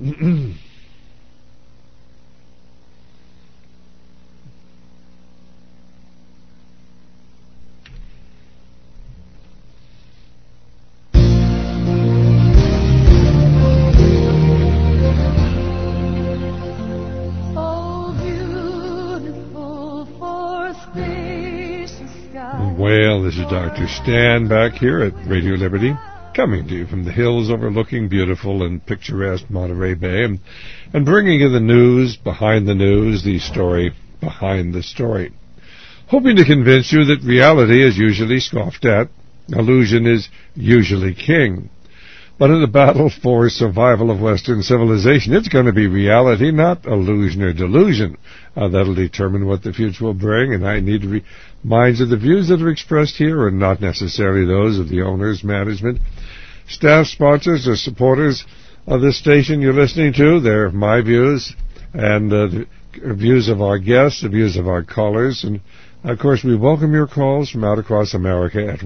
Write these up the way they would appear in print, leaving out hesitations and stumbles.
Well, this is Dr. Stan back here at Radio Liberty, coming to you from the hills overlooking beautiful and picturesque Monterey Bay, and bringing you the news behind the news, the story behind the story. Hoping to convince you that reality is usually scoffed at, illusion is usually king. But in the battle for survival of Western civilization, it's going to be reality, not illusion or delusion. That'll determine what the future will bring, and I need to remind you the views that are expressed here are not necessarily those of the owners, management, staff, sponsors, or supporters of this station you're listening to. They're my views and the views of our guests, the views of our callers. And, of course, we welcome your calls from out across America at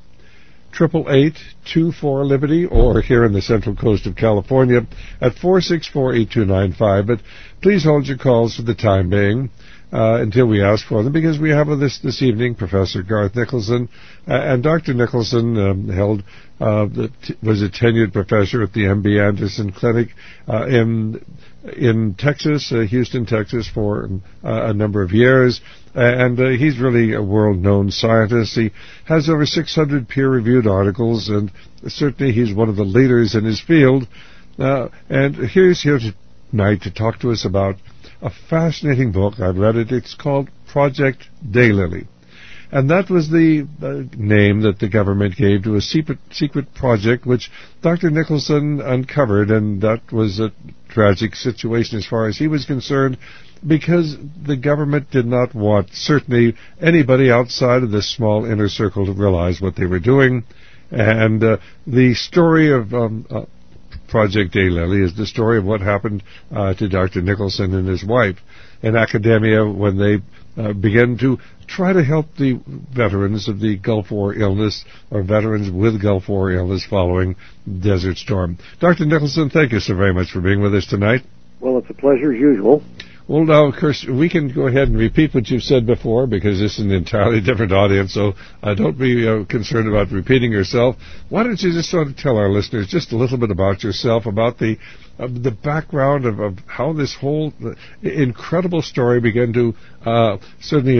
1-888-24-LIBERTY, or here in the Central Coast of California at 464-8295. But please hold your calls for the time being until we ask for them, because we have this evening Professor Garth Nicholson. And Dr. Nicholson was a tenured professor at the MD Anderson Clinic in Texas, Houston, Texas, for a number of years. And he's really a world-known scientist. He has over 600 peer-reviewed articles, and certainly he's one of the leaders in his field. And he's here tonight to talk to us about a fascinating book. I've read it. It's called Project Daylily. And that was the name that the government gave to a secret project which Dr. Nicholson uncovered, and that was a tragic situation as far as he was concerned, because the government did not want, certainly, anybody outside of this small inner circle to realize what they were doing. And the story of Project Daylily is the story of what happened to Dr. Nicholson and his wife in academia when they began to try to help the veterans of the Gulf War illness, or veterans with Gulf War illness following Desert Storm. Dr. Nicholson, thank you so very much for being with us tonight. Well, it's a pleasure as usual. Well, now, of course, we can go ahead and repeat what you've said before, because this is an entirely different audience, so don't be concerned about repeating yourself. Why don't you just sort of tell our listeners just a little bit about yourself, about the background of how this whole incredible story began to certainly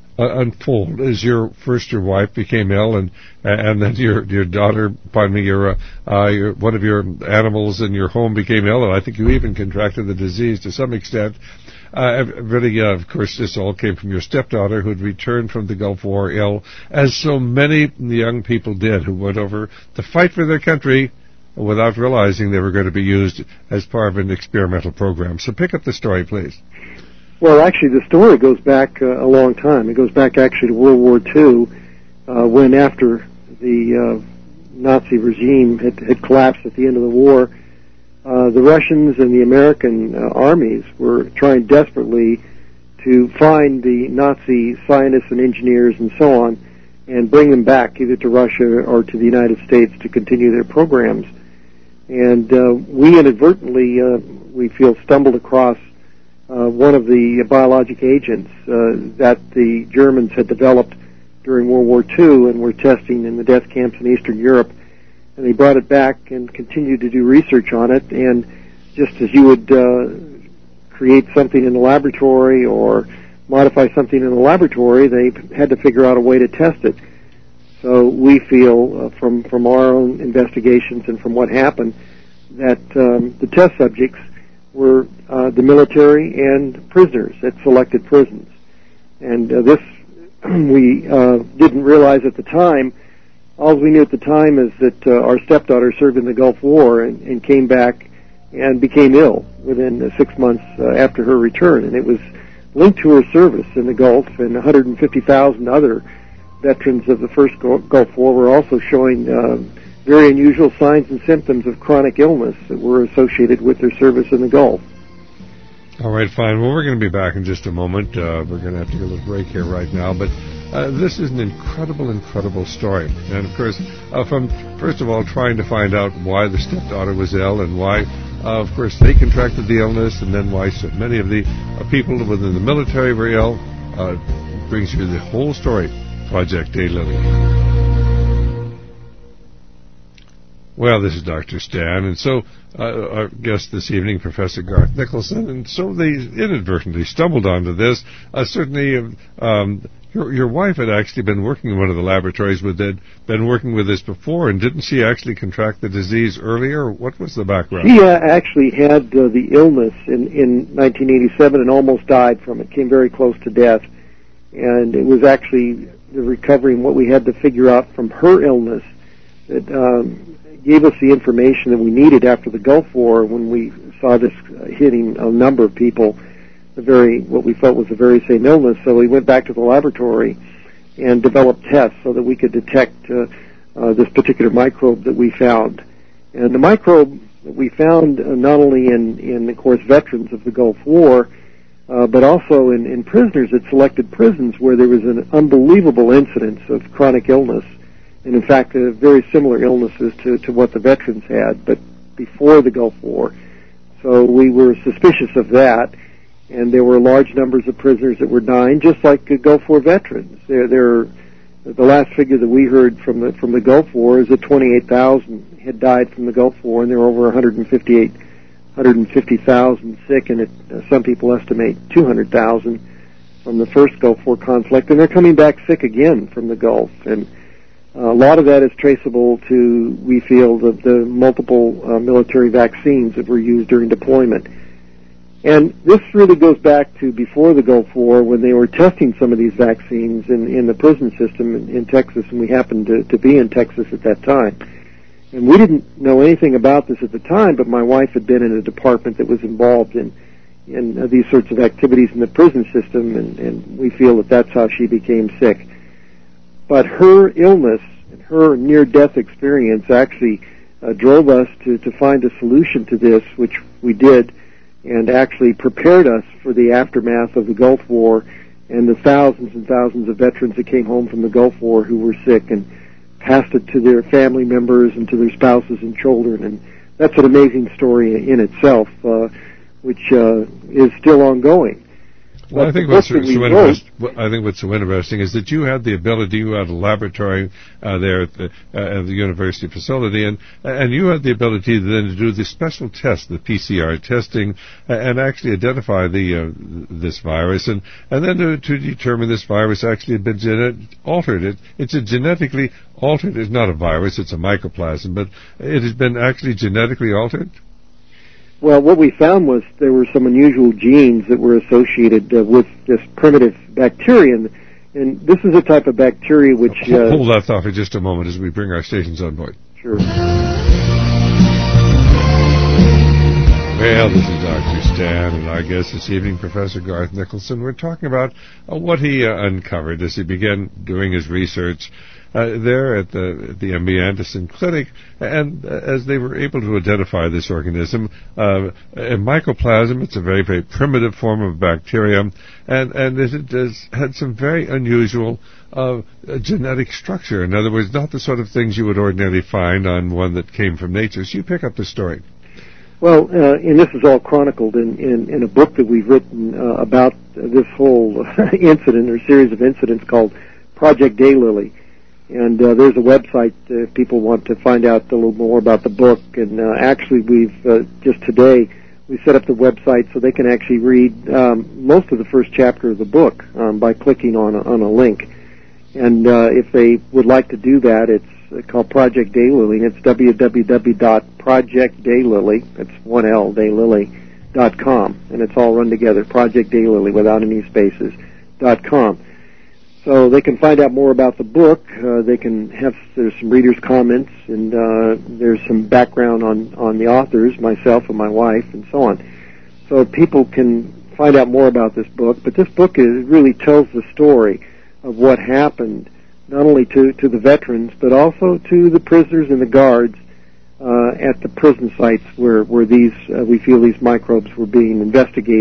unfold as your wife became ill, and then your daughter, your one of your animals in your home became ill, and I think you even contracted the disease to some extent. Really, of course, this all came from your stepdaughter, who had returned from the Gulf War ill, as so many young people did, who went over to fight for their country without realizing they were going to be used as part of an experimental program. So pick up the story, please. Well, actually, the story goes back a long time. It goes back actually to World War II, when after the Nazi regime had collapsed at the end of the war, the Russians and the American armies were trying desperately to find the Nazi scientists and engineers and so on and bring them back either to Russia or to the United States to continue their programs. And we inadvertently, we feel, stumbled across one of the biologic agents that the Germans had developed during World War II and were testing in the death camps in Eastern Europe. And they brought it back and continued to do research on it. And just as you would create something in the laboratory or modify something in the laboratory, they had to figure out a way to test it. So we feel from our own investigations and from what happened that the test subjects were the military and prisoners at selected prisons. And this we didn't realize at the time. All we knew at the time is that our stepdaughter served in the Gulf War and came back and became ill within 6 months after her return. And it was linked to her service in the Gulf, and 150,000 other veterans of the first Gulf War were also showing very unusual signs and symptoms of chronic illness that were associated with their service in the Gulf. All right, fine. Well, we're going to be back in just a moment. We're going to have to take a little break here right now, but this is an incredible story. And, of course, from, first of all, trying to find out why the stepdaughter was ill and why Of course, they contracted the illness, and then why so many of the people within the military were ill. Brings you the whole story. Project Daylily. Well, this is Dr. Stan, and so our guest this evening, Professor Garth Nicholson, and so they inadvertently stumbled onto this. Certainly, your wife had actually been working in one of the laboratories been working with this before, and didn't she actually contract the disease earlier? What was the background? She actually had the illness in 1987 and almost died from it, came very close to death, and it was actually the recovery and what we had to figure out from her illness that gave us the information that we needed after the Gulf War when we saw this hitting a number of people, what we felt was the very same illness. So we went back to the laboratory and developed tests so that we could detect this particular microbe that we found. And the microbe that we found not only in of course, veterans of the Gulf War, but also in prisoners at selected prisons where there was an unbelievable incidence of chronic illness. And in fact, very similar illnesses to what the veterans had, but before the Gulf War. So we were suspicious of that, and there were large numbers of prisoners that were dying, just like Gulf War veterans. The last figure that we heard from the Gulf War is that 28,000 had died from the Gulf War, and there were over 150,000 sick, and some people estimate 200,000 from the first Gulf War conflict, and they're coming back sick again from the Gulf. And a lot of that is traceable to, we feel, the multiple military vaccines that were used during deployment. And this really goes back to before the Gulf War when they were testing some of these vaccines in the prison system in Texas, and we happened to be in Texas at that time. And we didn't know anything about this at the time, but my wife had been in a department that was involved in these sorts of activities in the prison system, and we feel that that's how she became sick. But her illness and her near-death experience actually drove us to find a solution to this, which we did, and actually prepared us for the aftermath of the Gulf War and the thousands and thousands of veterans that came home from the Gulf War who were sick, and passed it to their family members and to their spouses and children. And that's an amazing story in itself, which is still ongoing. Well, I think what's so interesting is that you had the ability, you had a laboratory there at the university facility, and you had the ability then to do the special test, the PCR testing, and actually identify this virus, and then to determine this virus actually had been altered. It's a genetically altered. It's not a virus; it's a mycoplasma, but it has been actually genetically altered. Well, what we found was there were some unusual genes that were associated with this primitive bacteria, and this is a type of bacteria which... Hold that thought for just a moment as we bring our stations on board. Sure. Well, this is Dr. Stan, and our guest this evening, Professor Garth Nicholson. We're talking about what he uncovered as he began doing his research there at the MD Anderson Clinic, and as they were able to identify this organism, a mycoplasma. It's a very, very primitive form of bacterium, and it had some very unusual genetic structure. In other words, not the sort of things you would ordinarily find on one that came from nature. So you pick up the story. Well, and this is all chronicled in a book that we've written about this whole incident or series of incidents called Project Daylily. And there's a website if people want to find out a little more about the book. And actually, we've just today we set up the website so they can actually read most of the first chapter of the book by clicking on a link. And if they would like to do that, it's called Project Daylily, and it's www.projectdaylily, that's one L, daylily.com, and it's all run together, Project Daylily, without any spaces, .com. So they can find out more about the book. There's some readers' comments, and there's some background on the authors, myself and my wife, and so on. So people can find out more about this book. But this book really tells the story of what happened, not only to the veterans, but also to the prisoners and the guards at the prison sites where we feel these microbes were being investigated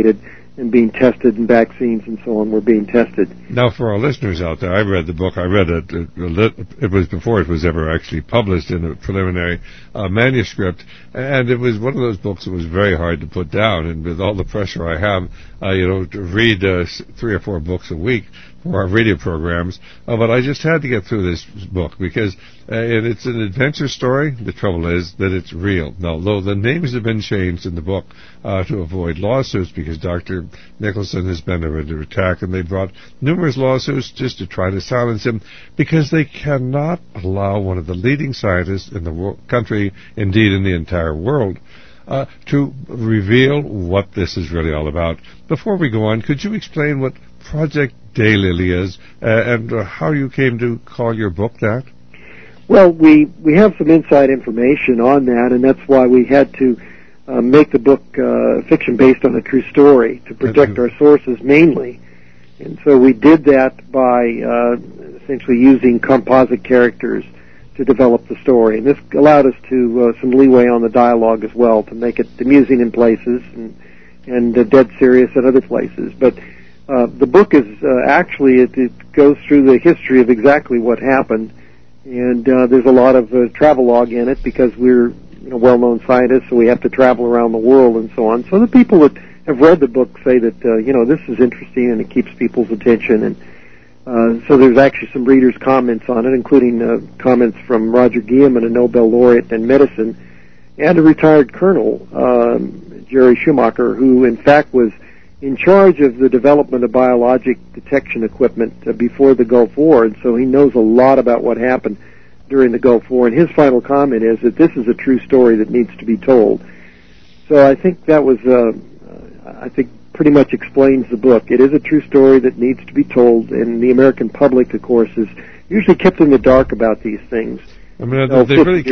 and being tested, and vaccines and so on were being tested. Now, for our listeners out there, I read the book. I read it. It was before it was ever actually published in a preliminary manuscript, and it was one of those books that was very hard to put down. And with all the pressure I have, to read 3 or 4 books a week for our radio programs, but I just had to get through this book because it's an adventure story. The trouble is that it's real. Now, although the names have been changed in the book to avoid lawsuits because Dr. Nicholson has been under attack, and they brought numerous lawsuits just to try to silence him because they cannot allow one of the leading scientists in the country, indeed in the entire world, to reveal what this is really all about. Before we go on, could you explain what Project Daylily is and how you came to call your book that? Well, we have some inside information on that, and that's why we had to make the book fiction based on a true story to protect our sources mainly. And so we did that by essentially using composite characters to develop the story. And this allowed us to some leeway on the dialogue as well to make it amusing in places and dead serious at other places. But the book is actually, it goes through the history of exactly what happened. And there's a lot of travelogue in it because we're well-known scientists, so we have to travel around the world and so on. So the people that have read the book say that, this is interesting and it keeps people's attention. And so there's actually some readers' comments on it, including comments from Roger Guilliman, a Nobel laureate in medicine, and a retired colonel, Jerry Schumacher, who in fact was in charge of the development of biologic detection equipment before the Gulf War, and so he knows a lot about what happened during the Gulf War. And his final comment is that this is a true story that needs to be told. So I think that was, pretty much explains the book. It is a true story that needs to be told, and the American public, of course, is usually kept in the dark about these things. I mean, they really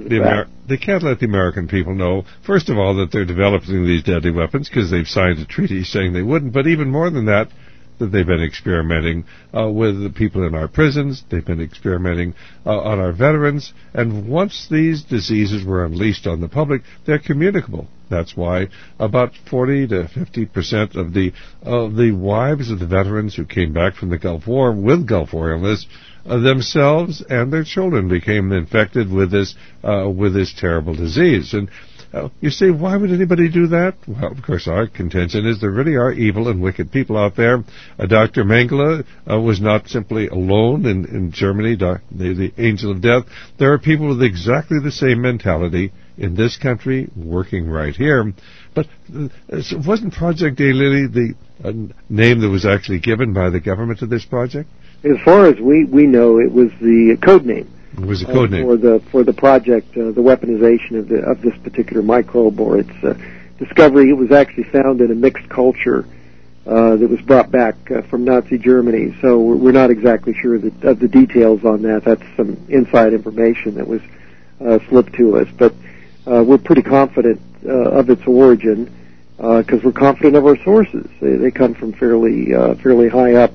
can't let the American people know, first of all, that they're developing these deadly weapons because they've signed a treaty saying they wouldn't, but even more than that, that they've been experimenting with the people in our prisons, they've been experimenting on our veterans, and once these diseases were unleashed on the public, they're communicable. That's why about 40 to 50% of the wives of the veterans who came back from the Gulf War with Gulf War illness themselves and their children became infected with this terrible disease. And you say, why would anybody do that? Well, of course, our contention is there really are evil and wicked people out there. Dr. Mengele was not simply alone in Germany, the angel of death. There are people with exactly the same mentality in this country working right here. But wasn't Project Daylily the name that was actually given by the government to this project? As far as we know, it was the code name. It was a code name for the project, the weaponization of this particular microbe or its discovery. It was actually found in a mixed culture that was brought back from Nazi Germany. So we're not exactly sure of the details on that. That's some inside information that was slipped to us. But we're pretty confident of its origin because we're confident of our sources. They come from fairly high up.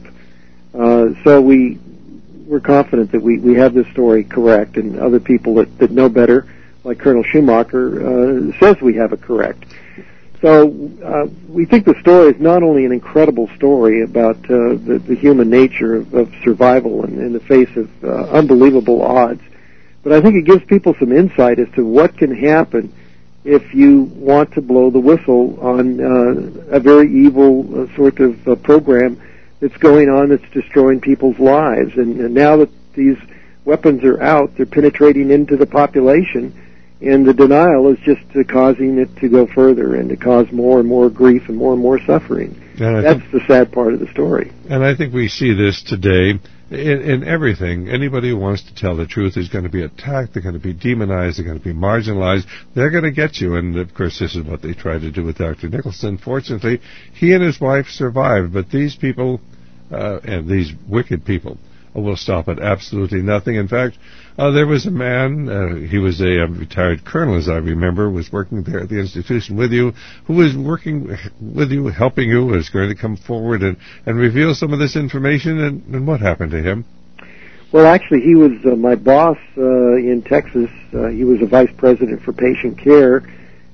So we're confident that we have this story correct, and other people that know better, like Colonel Schumacher, says we have it correct. So we think the story is not only an incredible story about the human nature of survival in the face of unbelievable odds, but I think it gives people some insight as to what can happen if you want to blow the whistle on a very evil sort of program that's going on that's destroying people's lives. And now that these weapons are out, they're penetrating into the population, and the denial is just causing it to go further and to cause more and more grief and more suffering. That's the sad part of the story. And I think we see this today in everything. Anybody who wants to tell the truth is going to be attacked, they're going to be demonized, they're going to be marginalized, they're going to get you. And, of course, this is what they tried to do with Dr. Nicholson. Fortunately, he and his wife survived, but these people, and these wicked people, will stop at absolutely nothing. In fact, there was a man, he was a retired colonel, as I remember, was working there at the institution with you, who was working with you, helping you, was going to come forward and reveal some of this information. And what happened to him? Well, actually, he was my boss in Texas. He was a vice president for patient care,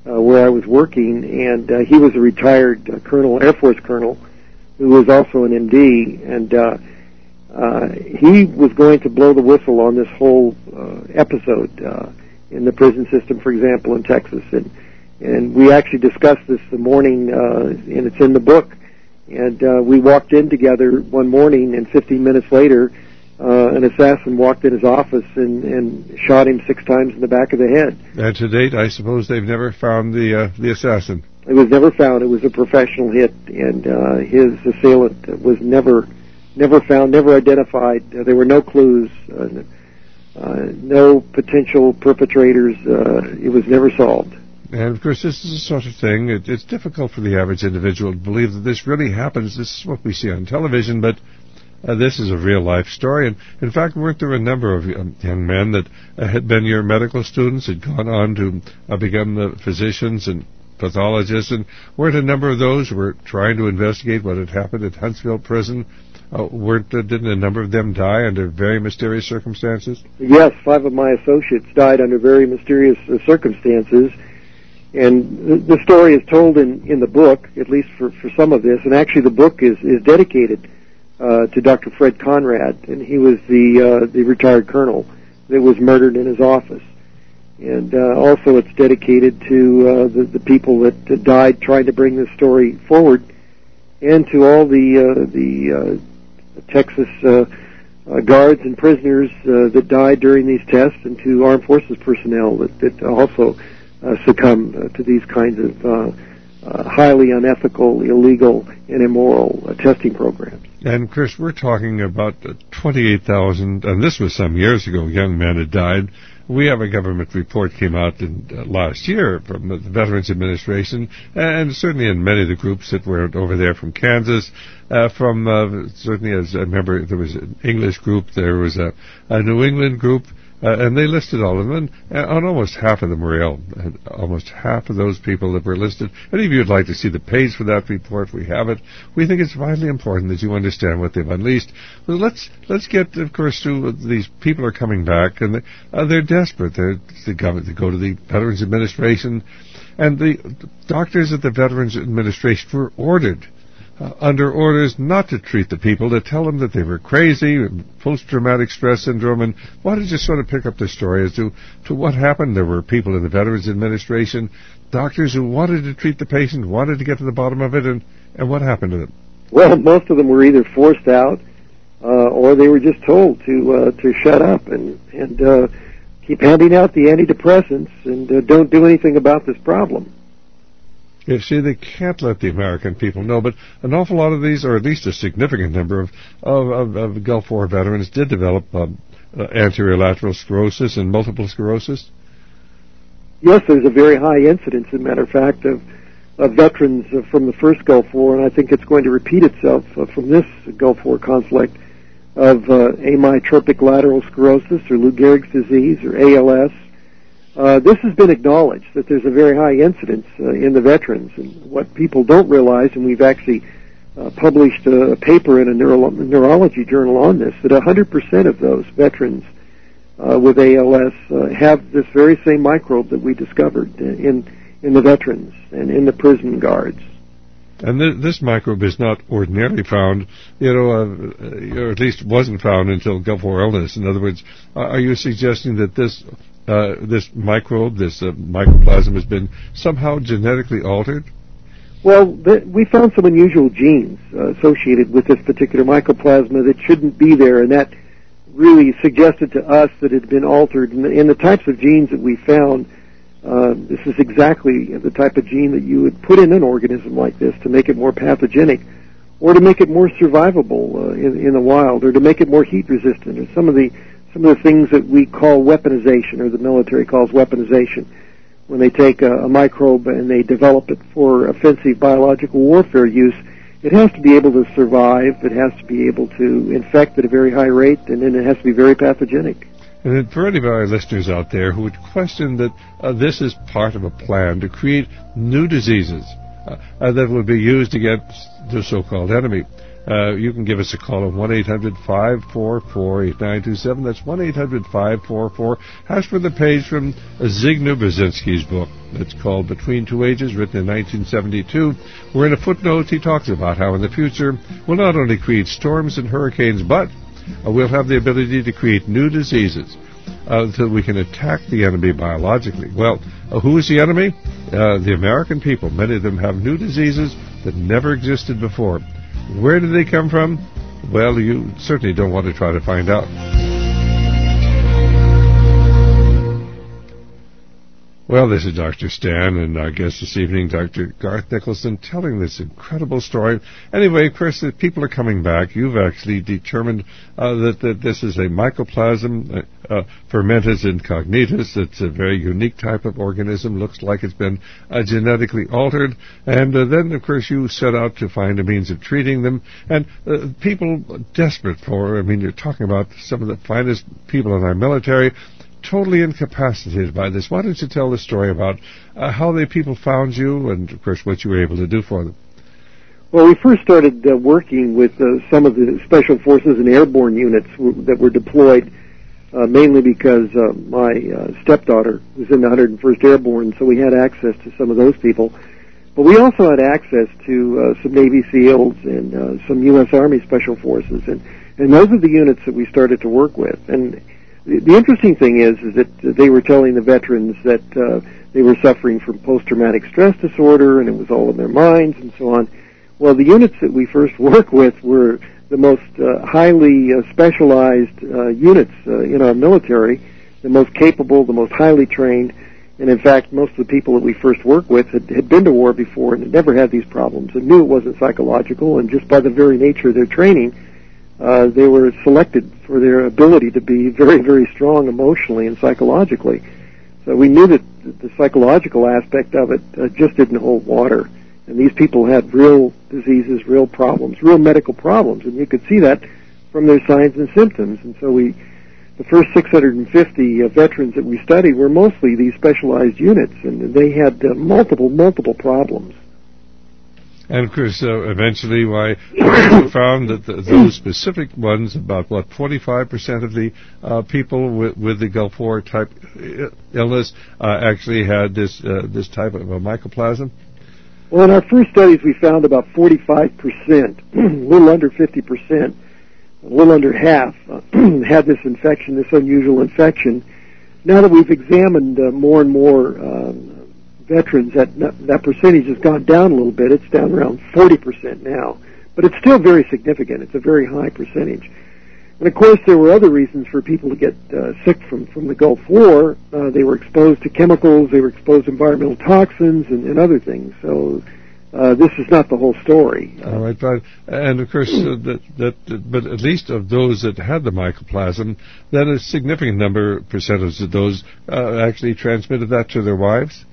where I was working, and he was a retired colonel, Air Force colonel, who was also an MD, and he was going to blow the whistle on this whole episode in the prison system, for example, in Texas, and we actually discussed this the morning, and it's in the book. And we walked in together one morning, and 15 minutes later, an assassin walked in his office and shot him 6 times in the back of the head. And to date, I suppose they've never found the assassin. It was never found. It was a professional hit, and his assailant was never found, never identified. There were no clues, no potential perpetrators. It was never solved. And, of course, this is the sort of thing, it's difficult for the average individual to believe that this really happens. This is what we see on television, but this is a real-life story. And, in fact, weren't there a number of young men that had been your medical students, had gone on to become the physicians and pathologists, and weren't a number of those who were trying to investigate what had happened at Huntsville Prison? Didn't a number of them die under very mysterious circumstances? Yes, 5 of my associates died under very mysterious circumstances. And the story is told in the book, at least for some of this, and actually the book is dedicated to Dr. Fred Conrad, and he was the retired colonel that was murdered in his office. And also it's dedicated to the people that died trying to bring this story forward, and to all the Texas guards and prisoners that died during these tests, and to armed forces personnel that also succumb to these kinds of highly unethical, illegal, and immoral testing programs. And, Chris, we're talking about 28,000, and this was some years ago, young men had died. We have a government report came out last year from the Veterans Administration, and certainly in many of the groups that were over there from Kansas, certainly as I remember there was an English group, there was a New England group, and they listed all of them, and almost half of them were ill. And almost half of those people that were listed. Any of you would like to see the page for that report, we have it. We think it's vitally important that you understand what they've unleashed. But let's get, of course, to these people are coming back, and they're desperate. They go to the Veterans Administration, and the doctors at the Veterans Administration were ordered under orders not to treat the people, to tell them that they were crazy, post-traumatic stress syndrome. And why don't you sort of pick up the story as to what happened? There were people in the Veterans Administration, doctors who wanted to treat the patient, wanted to get to the bottom of it, and what happened to them? Well, most of them were either forced out or they were just told to shut up and keep handing out the antidepressants and don't do anything about this problem. You see, they can't let the American people know, but an awful lot of these, or at least a significant number of Gulf War veterans did develop anterior lateral sclerosis and multiple sclerosis. Yes, there's a very high incidence, as a matter of fact, of veterans from the first Gulf War, and I think it's going to repeat itself from this Gulf War conflict, of amyotrophic lateral sclerosis, or Lou Gehrig's disease, or ALS. This has been acknowledged, that there's a very high incidence in the veterans. And what people don't realize, and we've actually published a paper in a neurology journal on this, that 100% of those veterans with ALS have this very same microbe that we discovered in the veterans and in the prison guards. And this microbe is not ordinarily found, or at least wasn't found until Gulf War illness. In other words, are you suggesting that this microbe, this mycoplasma, has been somehow genetically altered? Well, we found some unusual genes associated with this particular mycoplasma that shouldn't be there, and that really suggested to us that it had been altered. And the types of genes that we found, this is exactly the type of gene that you would put in an organism like this to make it more pathogenic, or to make it more survivable in the wild, or to make it more heat resistant, or some of the things that we call weaponization, or the military calls weaponization, when they take a microbe and they develop it for offensive biological warfare use. It has to be able to survive, it has to be able to infect at a very high rate, and then it has to be very pathogenic. And for any of our listeners out there who would question that this is part of a plan to create new diseases, that will be used against the so-called enemy. You can give us a call at 1-800-544-8927. That's 1-800-544. Ask for the page from Zygmunt Brzezinski's book. It's called Between Two Ages, written in 1972, where in a footnote he talks about how in the future we'll not only create storms and hurricanes, but we'll have the ability to create new diseases so we can attack the enemy biologically. Well, who is the enemy? The American people. Many of them have new diseases that never existed before. Where do they come from? Well, you certainly don't want to try to find out. Well, this is Dr. Stan, and our guest this evening, Dr. Garth Nicholson, telling this incredible story. Anyway, of course, the people are coming back. You've actually determined that this is a mycoplasma fermentus incognitus. It's a very unique type of organism. Looks like it's been genetically altered. And then, of course, you set out to find a means of treating them. And people desperate for, you're talking about some of the finest people in our military, totally incapacitated by this. Why don't you tell the story about how the people found you and, of course, what you were able to do for them? Well, we first started working with some of the Special Forces and airborne units that were deployed, mainly because my stepdaughter was in the 101st Airborne, so we had access to some of those people. But we also had access to some Navy SEALs and some U.S. Army Special Forces, and those are the units that we started to work with. And the interesting thing is that they were telling the veterans that they were suffering from post-traumatic stress disorder, and it was all in their minds and so on. Well, the units that we first worked with were the most highly specialized units in our military, the most capable, the most highly trained, and in fact, most of the people that we first worked with had been to war before and had never had these problems and knew it wasn't psychological, and just by the very nature of their training, they were selected for their ability to be very, very strong emotionally and psychologically. So we knew that the psychological aspect of it just didn't hold water. And these people had real diseases, real problems, real medical problems. And you could see that from their signs and symptoms. And so the first 650 veterans that we studied were mostly these specialized units, and they had multiple problems. And, of course, eventually, we found that those specific ones, about, 45% of the people with the Gulf War type illness actually had this type of a mycoplasm? Well, in our first studies, we found about 45%, a little under 50%, a little under half had this infection, this unusual infection. Now that we've examined more and more veterans, that percentage has gone down a little bit. It's down around 40% now, but it's still very significant. It's a very high percentage. And of course, there were other reasons for people to get sick from the Gulf War. They were exposed to chemicals, they were exposed to environmental toxins, and other things. So this is not the whole story. All right, but and of course, but at least of those that had the mycoplasm, then a significant percentage of those actually transmitted that to their wives.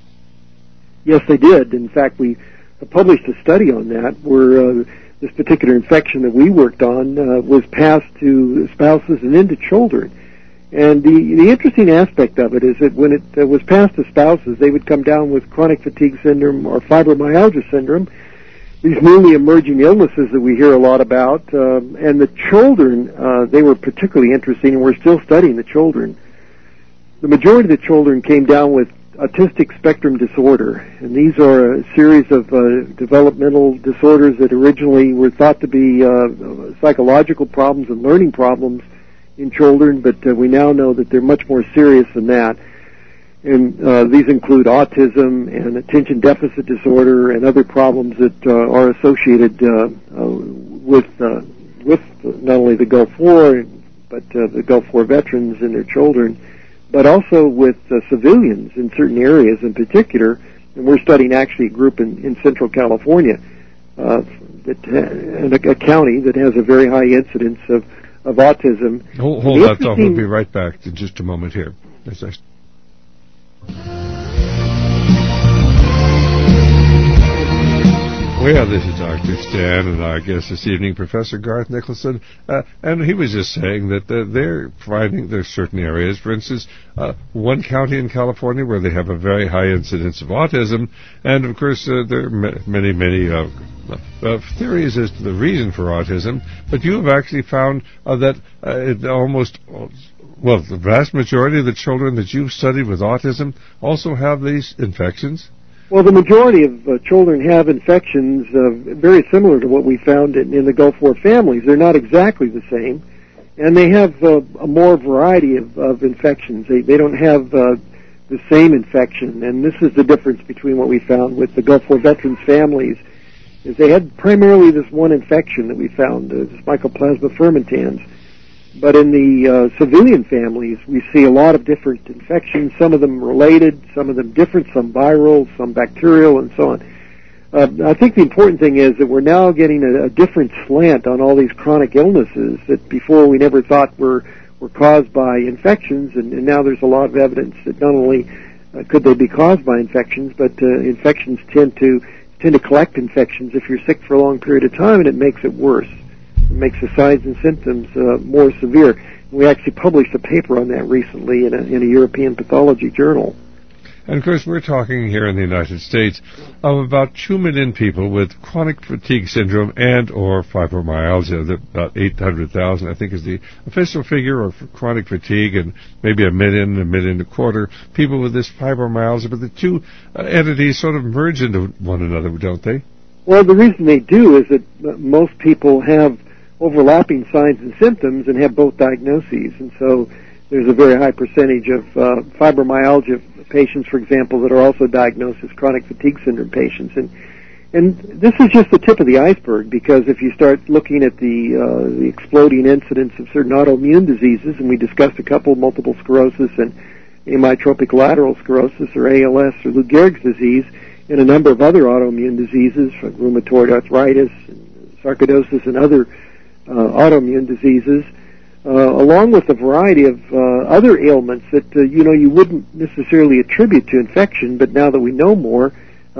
Yes, they did. In fact, we published a study on that where this particular infection that we worked on was passed to spouses and into children. And the interesting aspect of it is that when it was passed to spouses, they would come down with chronic fatigue syndrome or fibromyalgia syndrome, these newly emerging illnesses that we hear a lot about. And the children, they were particularly interesting, and we're still studying the children. The majority of the children came down with autistic spectrum disorder, and these are a series of developmental disorders that originally were thought to be psychological problems and learning problems in children, but we now know that they're much more serious than that. And these include autism and attention deficit disorder and other problems that are associated with not only the Gulf War, but the Gulf War veterans and their children, but also with civilians in certain areas in particular. And we're studying actually a group in Central California, and a county that has a very high incidence of autism. Hold that thought. We'll be right back in just a moment here. Well, this is Dr. Stan, and our guest this evening, Professor Garth Nicholson, and he was just saying that they're finding there's certain areas, for instance, one county in California where they have a very high incidence of autism, and of course there are many theories as to the reason for autism, but you have actually found that the vast majority of the children that you've studied with autism also have these infections? Well, the majority of children have infections very similar to what we found in the Gulf War families. They're not exactly the same, and they have a more variety of infections. They don't have the same infection, and this is the difference between what we found with the Gulf War veterans' families, is they had primarily this one infection that we found, this Mycoplasma fermentans. But in the civilian families, we see a lot of different infections, some of them related, some of them different, some viral, some bacterial, and so on. I think the important thing is that we're now getting a different slant on all these chronic illnesses that before we never thought were caused by infections, and now there's a lot of evidence that not only could they be caused by infections, but infections tend to collect infections if you're sick for a long period of time, and it makes it worse. It makes the signs and symptoms more severe. We actually published a paper on that recently in a European pathology journal. And of course, we're talking here in the United States of about 2 million people with chronic fatigue syndrome and or fibromyalgia. About 800,000, I think, is the official figure of chronic fatigue, and maybe 1 million, 1.25 million people with this fibromyalgia. But the two entities sort of merge into one another, don't they? Well, the reason they do is that most people have overlapping signs and symptoms and have both diagnoses, and so there's a very high percentage of fibromyalgia patients, for example, that are also diagnosed as chronic fatigue syndrome patients. And this is just the tip of the iceberg, because if you start looking at the exploding incidence of certain autoimmune diseases, and we discussed a couple, multiple sclerosis and amyotrophic lateral sclerosis, or ALS, or Lou Gehrig's disease, and a number of other autoimmune diseases, like rheumatoid arthritis, and sarcoidosis, and other autoimmune diseases, along with a variety of other ailments that you wouldn't necessarily attribute to infection, but now that we know more,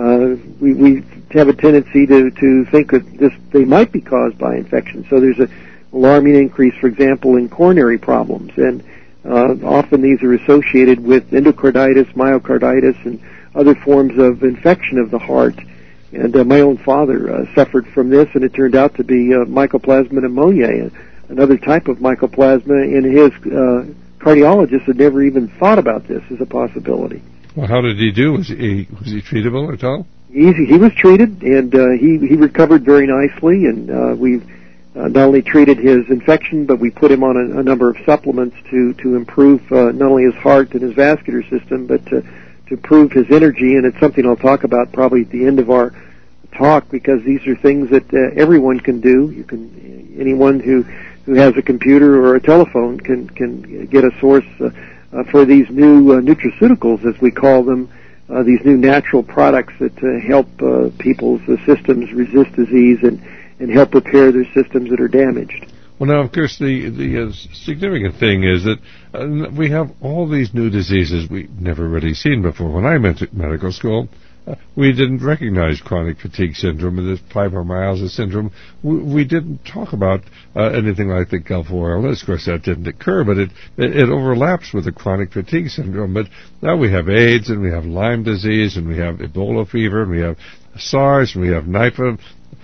we have a tendency to think that they might be caused by infection. So there's an alarming increase, for example, in coronary problems, and often these are associated with endocarditis, myocarditis, and other forms of infection of the heart. And my own father suffered from this, and it turned out to be Mycoplasma pneumoniae, another type of mycoplasma, and his cardiologist had never even thought about this as a possibility. Well, how did he do? Was he treatable at all? He was treated, and he recovered very nicely, and we've not only treated his infection, but we put him on a number of supplements to improve not only his heart and his vascular system, but to improve his energy, and it's something I'll talk about probably at the end of our talk, because these are things that everyone can do. Anyone who has a computer or a telephone can get a source for these new nutraceuticals, as we call them, these new natural products that help people's systems resist disease and help repair their systems that are damaged. Well, now, of course, the significant thing is that we have all these new diseases we've never really seen before. When I went to medical school, we didn't recognize chronic fatigue syndrome and this fibromyalgia syndrome. We didn't talk about anything like the Gulf War illness. Of course, that didn't occur, but it overlaps with the chronic fatigue syndrome. But now we have AIDS, and we have Lyme disease, and we have Ebola fever, and we have SARS, and we have Nipah.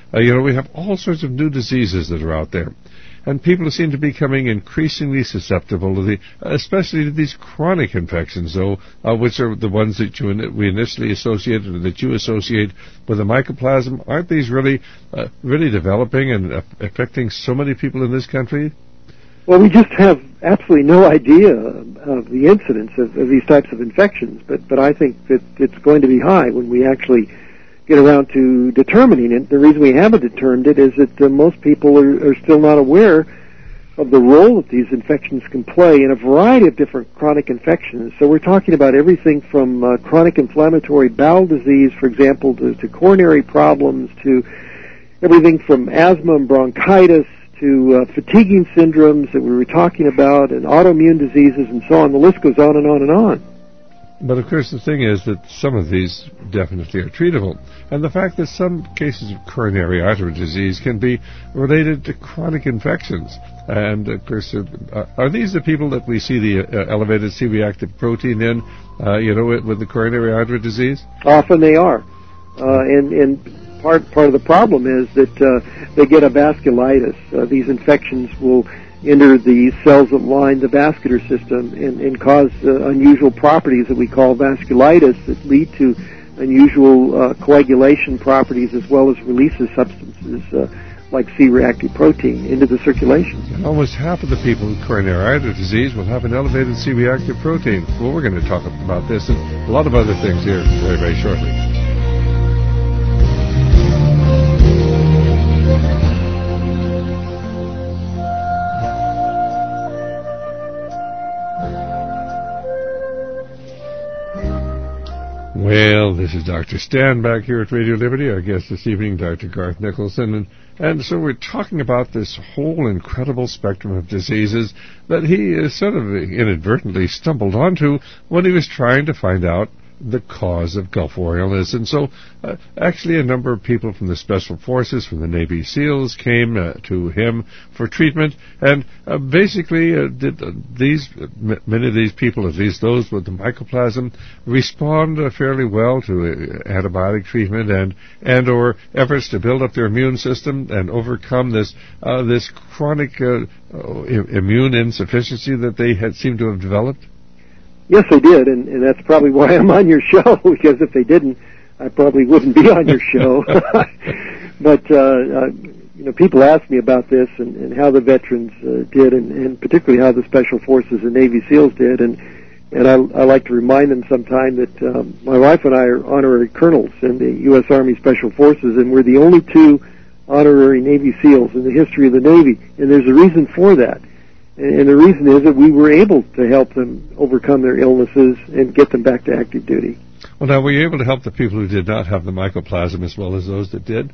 We have all sorts of new diseases that are out there. And people seem to be becoming increasingly susceptible to especially to these chronic infections, though, which are the ones that we initially associated, or that you associate with the mycoplasma. Aren't these really developing and affecting so many people in this country? Well, we just have absolutely no idea of the incidence of these types of infections, but I think that it's going to be high when we actually get around to determining it. The reason we haven't determined it is that most people are still not aware of the role that these infections can play in a variety of different chronic infections. So we're talking about everything from chronic inflammatory bowel disease, for example, to coronary problems, to everything from asthma and bronchitis, to fatiguing syndromes that we were talking about, and autoimmune diseases, and so on. The list goes on and on and on. But of course the thing is that some of these definitely are treatable. And the fact that some cases of coronary artery disease can be related to chronic infections. And of course, are these the people that we see the elevated C-reactive protein in, with the coronary artery disease? Often they are. And part of the problem is that they get a vasculitis. These infections will enter the cells that line the vascular system and cause unusual properties that we call vasculitis that lead to unusual coagulation properties as well as release of substances like C-reactive protein into the circulation. And almost half of the people with coronary artery disease will have an elevated C-reactive protein. Well, we're going to talk about this and a lot of other things here very, very shortly. Well, this is Dr. Stan back here at Radio Liberty. Our guest this evening, Dr. Garth Nicholson. And so we're talking about this whole incredible spectrum of diseases that he sort of inadvertently stumbled onto when he was trying to find out the cause of Gulf War illness. And so actually a number of people from the Special Forces, from the Navy SEALs, came to him for treatment. And basically did many of these people, at least those with the mycoplasma, respond fairly well to antibiotic treatment and or efforts to build up their immune system and overcome this chronic immune insufficiency that they had seemed to have developed? Yes, they did, and that's probably why I'm on your show, because if they didn't, I probably wouldn't be on your show. But, people ask me about this and how the veterans did, and particularly how the Special Forces and Navy SEALs did, and I like to remind them sometime that my wife and I are honorary colonels in the U.S. Army Special Forces, and we're the only two honorary Navy SEALs in the history of the Navy, and there's a reason for that. And the reason is that we were able to help them overcome their illnesses and get them back to active duty. Well, now, were you able to help the people who did not have the mycoplasma as well as those that did?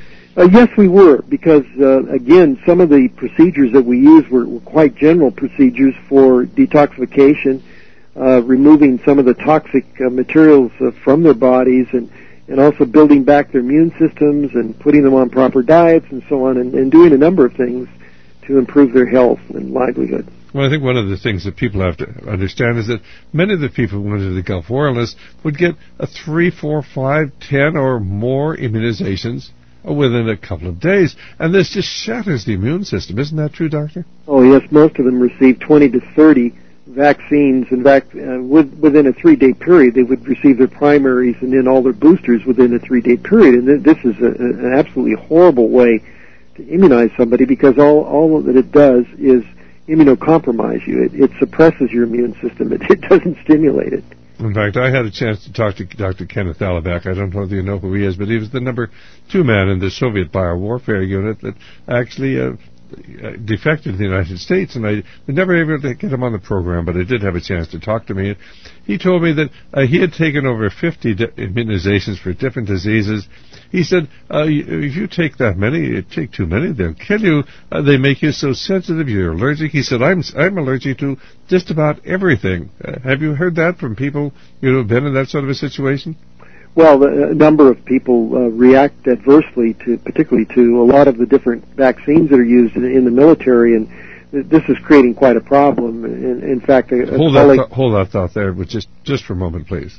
Yes, we were, because, again, some of the procedures that we used were quite general procedures for detoxification, removing some of the toxic materials from their bodies, and also building back their immune systems and putting them on proper diets and so on, and doing a number of things to improve their health and livelihood. Well, I think one of the things that people have to understand is that many of the people who went into the Gulf War illness would get 3, 4, 5, 10 or more immunizations within a couple of days. And this just shatters the immune system. Isn't that true, Doctor? Oh, yes. Most of them received 20 to 30 vaccines. In fact, within a 3-day period, they would receive their primaries and then all their boosters within a 3-day period. And this is an absolutely horrible way to immunize somebody, because all that it does is immunocompromise you. It suppresses your immune system. It doesn't stimulate it. In fact, I had a chance to talk to Dr. Kenneth Alabak. I don't know if you know who he is, but he was the number 2 man in the Soviet biowarfare unit that actually defected to the United States, and I was never able to get him on the program, but I did have a chance to talk to me. He told me that he had taken over 50 immunizations for different diseases. He said, if you take that many, you take too many, they'll kill you. They make you so sensitive, you're allergic. He said, I'm allergic to just about everything. Have you heard that from people who have been in that sort of a situation? Well, a number of people react adversely particularly to a lot of the different vaccines that are used in the military, and this is creating quite a problem. In fact, hold that thought there, but just for a moment, please.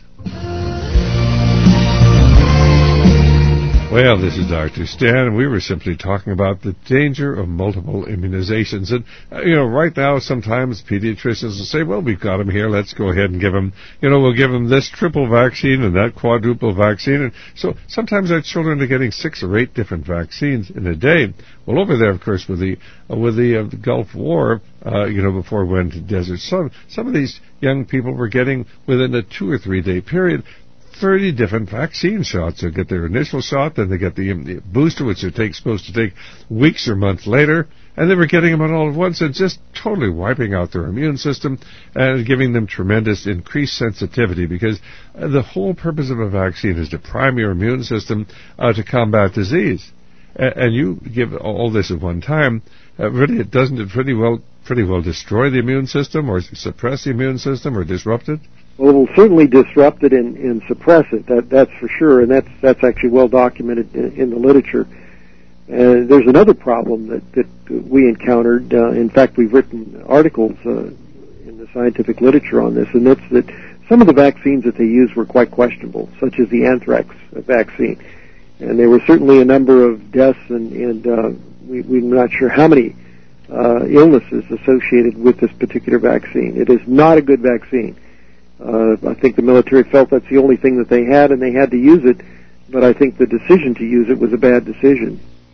Well, this is Dr. Stan, and we were simply talking about the danger of multiple immunizations. And, right now, sometimes pediatricians will say, well, we've got them here, let's go ahead and give them, we'll give them this triple vaccine and that quadruple vaccine. And so sometimes our children are getting 6 or 8 different vaccines in a day. Well, over there, of course, with the Gulf War, before we went to Desert Sun, some of these young people were getting, within a 2 or 3 day period, 30 different vaccine shots. They get their initial shot, then they get the booster, which they're supposed to take weeks or months later, and they were getting them all at once and just totally wiping out their immune system and giving them tremendous increased sensitivity, because the whole purpose of a vaccine is to prime your immune system to combat disease. And you give all this at one time, really, doesn't it pretty well destroy the immune system or suppress the immune system or disrupt it? Well, it will certainly disrupt it and suppress it. That's for sure, and that's actually well documented in the literature. There's another problem that we encountered. In fact, we've written articles in the scientific literature on this, and that's that some of the vaccines that they used were quite questionable, such as the anthrax vaccine. And there were certainly a number of deaths, and we're not sure how many illnesses associated with this particular vaccine. It is not a good vaccine. I think the military felt that's the only thing that they had, and they had to use it, but I think the decision to use it was a bad decision.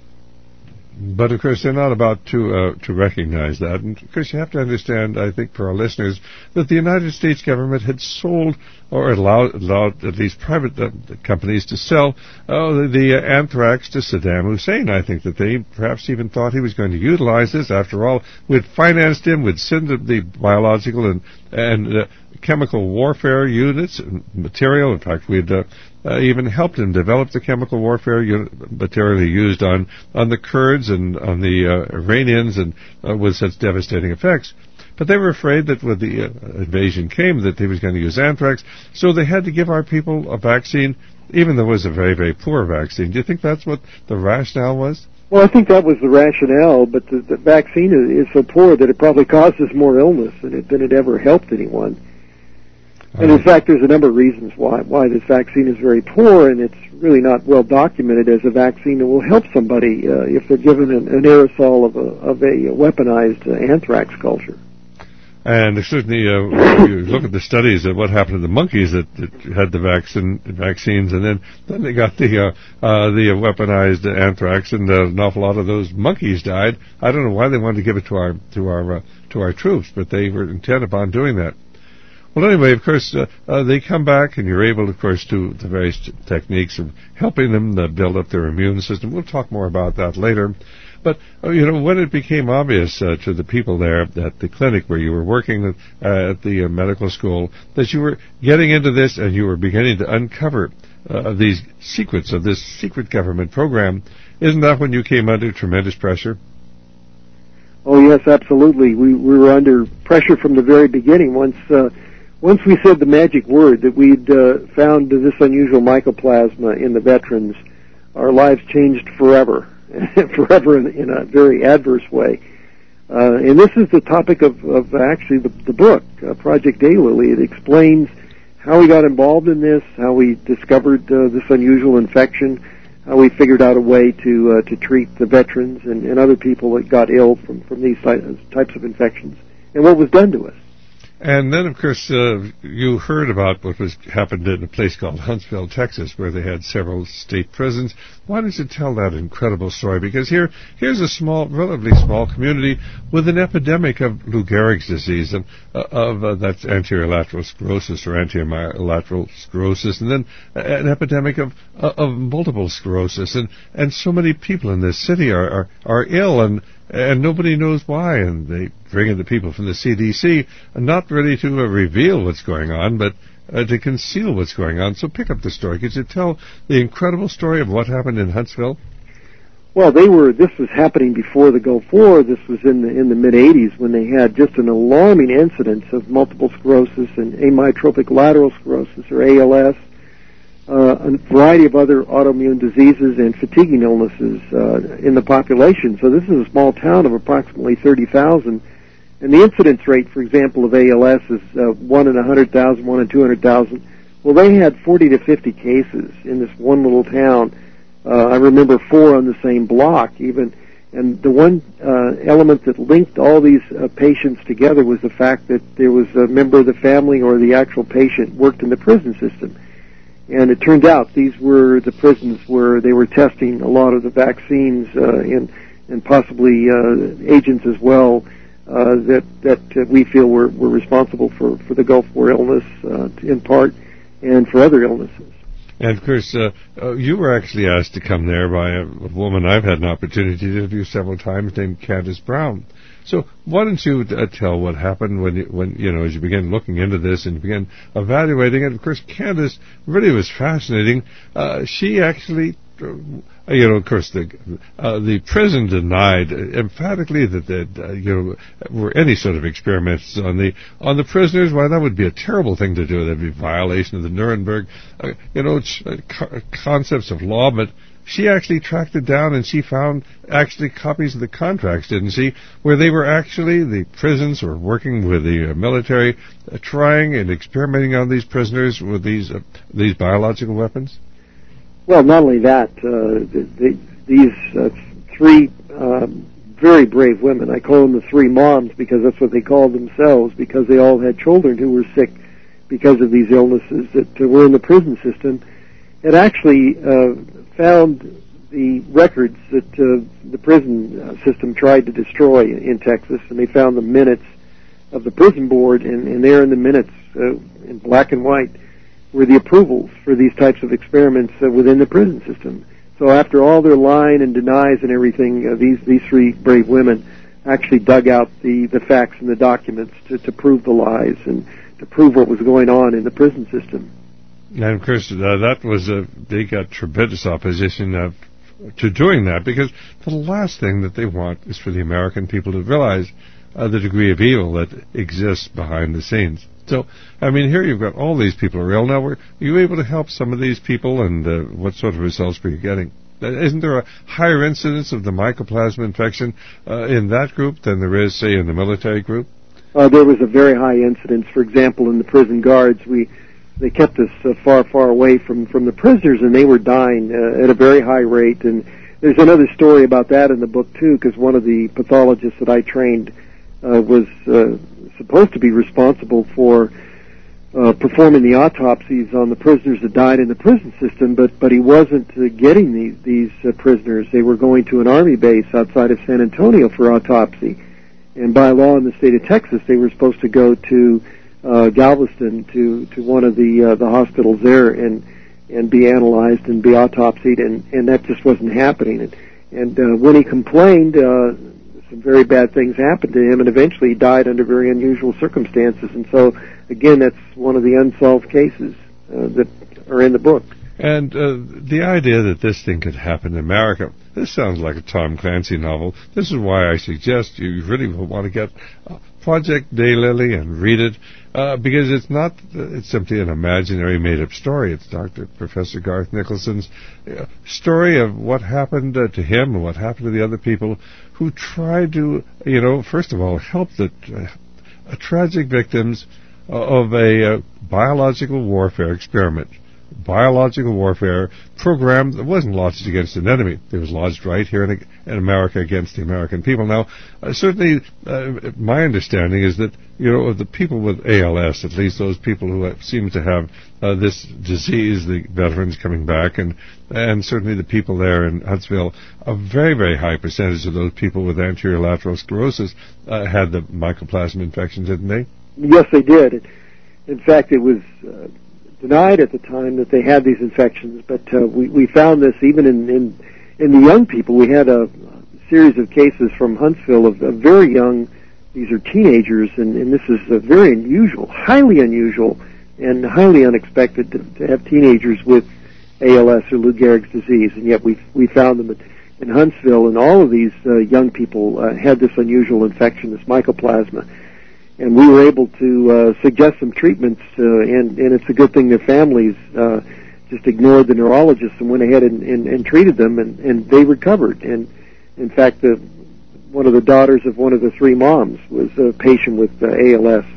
But, of course, they're not about to recognize that. And, of course, you have to understand, I think, for our listeners, that the United States government had sold or allowed at least private companies to sell the anthrax to Saddam Hussein. I think that they perhaps even thought he was going to utilize this. After all, we'd financed him, we'd sent the biological and chemical warfare units and material. In fact, we'd even helped him develop the chemical warfare material he used on the Kurds and on the Iranians, and with such devastating effects. But they were afraid that when the invasion came that he was going to use anthrax, so they had to give our people a vaccine, even though it was a very, very poor vaccine. Do you think that's what the rationale was? Well, I think that was the rationale, but the vaccine is so poor that it probably causes more illness than it ever helped anyone. And in fact, there's a number of reasons why this vaccine is very poor, and it's really not well documented as a vaccine that will help somebody if they're given an aerosol of a weaponized anthrax culture. And certainly, you look at the studies of what happened to the monkeys that had the vaccines, and then they got the weaponized anthrax, and an awful lot of those monkeys died. I don't know why they wanted to give it to our troops, but they were intent upon doing that. Well, anyway, of course, they come back, and you're able, of course, to the various techniques of helping them build up their immune system. We'll talk more about that later. But, when it became obvious to the people there at the clinic where you were working at the medical school that you were getting into this and you were beginning to uncover these secrets of this secret government program, isn't that when you came under tremendous pressure? Oh, yes, absolutely. We were under pressure from the very beginning. Once we said the magic word that we'd found this unusual mycoplasma in the veterans, our lives changed forever. Forever in a very adverse way. And this is the topic of actually the book, Project Daylily. It explains how we got involved in this, how we discovered this unusual infection, how we figured out a way to treat the veterans and other people that got ill from these types of infections, and what was done to us. And then, of course, you heard about what happened in a place called Huntsville, Texas, where they had several state prisons. Why don't you tell that incredible story? Because here's a relatively small community with an epidemic of Lou Gehrig's disease, and that's anterior lateral sclerosis or anterior sclerosis, and then an epidemic of multiple sclerosis, and so many people in this city are ill, and nobody knows why, and they bring in the people from the CDC, not ready to reveal what's going on, but to conceal what's going on. So pick up the story. Could you tell the incredible story of what happened in Huntsville? Well, this was happening before the Gulf War. This was in the mid-'80s when they had just an alarming incidence of multiple sclerosis and amyotrophic lateral sclerosis, or ALS, a variety of other autoimmune diseases and fatiguing illnesses in the population. So this is a small town of approximately 30,000. And the incidence rate, for example, of ALS is 1 in 100,000, 1 in 200,000. Well, they had 40 to 50 cases in this one little town. I remember 4 on the same block even. And the one element that linked all these patients together was the fact that there was a member of the family or the actual patient worked in the prison system. And it turned out these were the prisons where they were testing a lot of the vaccines and possibly agents as well that we feel were responsible for the Gulf War illness in part and for other illnesses. And, of course, you were actually asked to come there by a woman I've had an opportunity to interview several times named Candace Brown. So why don't you tell what happened when as you began looking into this and you began evaluating it? Of course, Candace really was fascinating. She actually of course, the prison denied emphatically that were any sort of experiments on the prisoners. Why, that would be a terrible thing to do. That'd be a violation of the Nuremberg, concepts of law. But she actually tracked it down, and she found actually copies of the contracts, didn't she, where they were actually, the prisons were working with the military, trying and experimenting on these prisoners with these biological weapons? Well, not only that, these three very brave women, I call them the three moms because that's what they called themselves, because they all had children who were sick because of these illnesses that were in the prison system, had actually found the records that the prison system tried to destroy in Texas, and they found the minutes of the prison board, and there in the minutes, in black and white, were the approvals for these types of experiments within the prison system. So after all their lying and denies and everything, these three brave women actually dug out the facts and the documents to prove the lies and to prove what was going on in the prison system. And of course, they got tremendous opposition to doing that, because the last thing that they want is for the American people to realize the degree of evil that exists behind the scenes. So, I mean, here you've got all these people who are ill. Now, were you able to help some of these people, and what sort of results were you getting? Isn't there a higher incidence of the mycoplasma infection in that group than there is, say, in the military group? There was a very high incidence. For example, in the prison guards, they kept us far, far away from the prisoners, and they were dying at a very high rate. And there's another story about that in the book, too, because one of the pathologists that I trained was supposed to be responsible for performing the autopsies on the prisoners that died in the prison system, but he wasn't getting these prisoners. They were going to an Army base outside of San Antonio for autopsy. And by law in the state of Texas, they were supposed to go to Galveston to one of the hospitals there and be analyzed and be autopsied, and that just wasn't happening. And when he complained, some very bad things happened to him, and eventually he died under very unusual circumstances. And so, again, that's one of the unsolved cases that are in the book. And the idea that this thing could happen in America, this sounds like a Tom Clancy novel. This is why I suggest you really will want to get Project Daylily and read it, because it's simply an imaginary made-up story. It's Professor Garth Nicholson's story of what happened to him and what happened to the other people who tried to, first of all, help the tragic victims of a biological warfare experiment. Biological warfare program that wasn't lodged against an enemy. It was lodged right here in America against the American people. Now, certainly, my understanding is that, of the people with ALS, at least those people who seem to have this disease, the veterans coming back, and certainly the people there in Huntsville, a very, very high percentage of those people with anterior lateral sclerosis had the mycoplasma infection, didn't they? Yes, they did. In fact, it was denied at the time that they had these infections, but we found this even in the young people. We had a series of cases from Huntsville of very young, these are teenagers, and this is very unusual, highly unusual, and highly unexpected to have teenagers with ALS or Lou Gehrig's disease, and yet we found them in Huntsville, and all of these young people had this unusual infection, this mycoplasma. And we were able to suggest some treatments, and it's a good thing their families just ignored the neurologists and went ahead and treated them, and they recovered. And in fact, one of the daughters of one of the three moms was a patient with ALS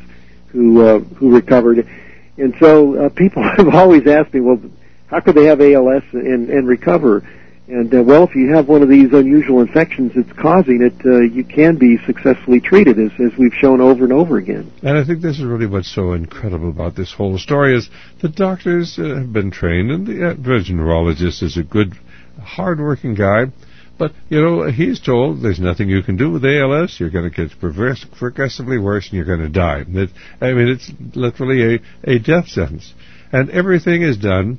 who recovered. And so people have always asked me, well, how could they have ALS and recover? And, well, if you have one of these unusual infections that's causing it, you can be successfully treated, as we've shown over and over again. And I think this is really what's so incredible about this whole story is the doctors have been trained, and the average neurologist is a good, hard-working guy. But, he's told there's nothing you can do with ALS. You're going to get progressively worse, and you're going to die. It's literally a death sentence. And everything is done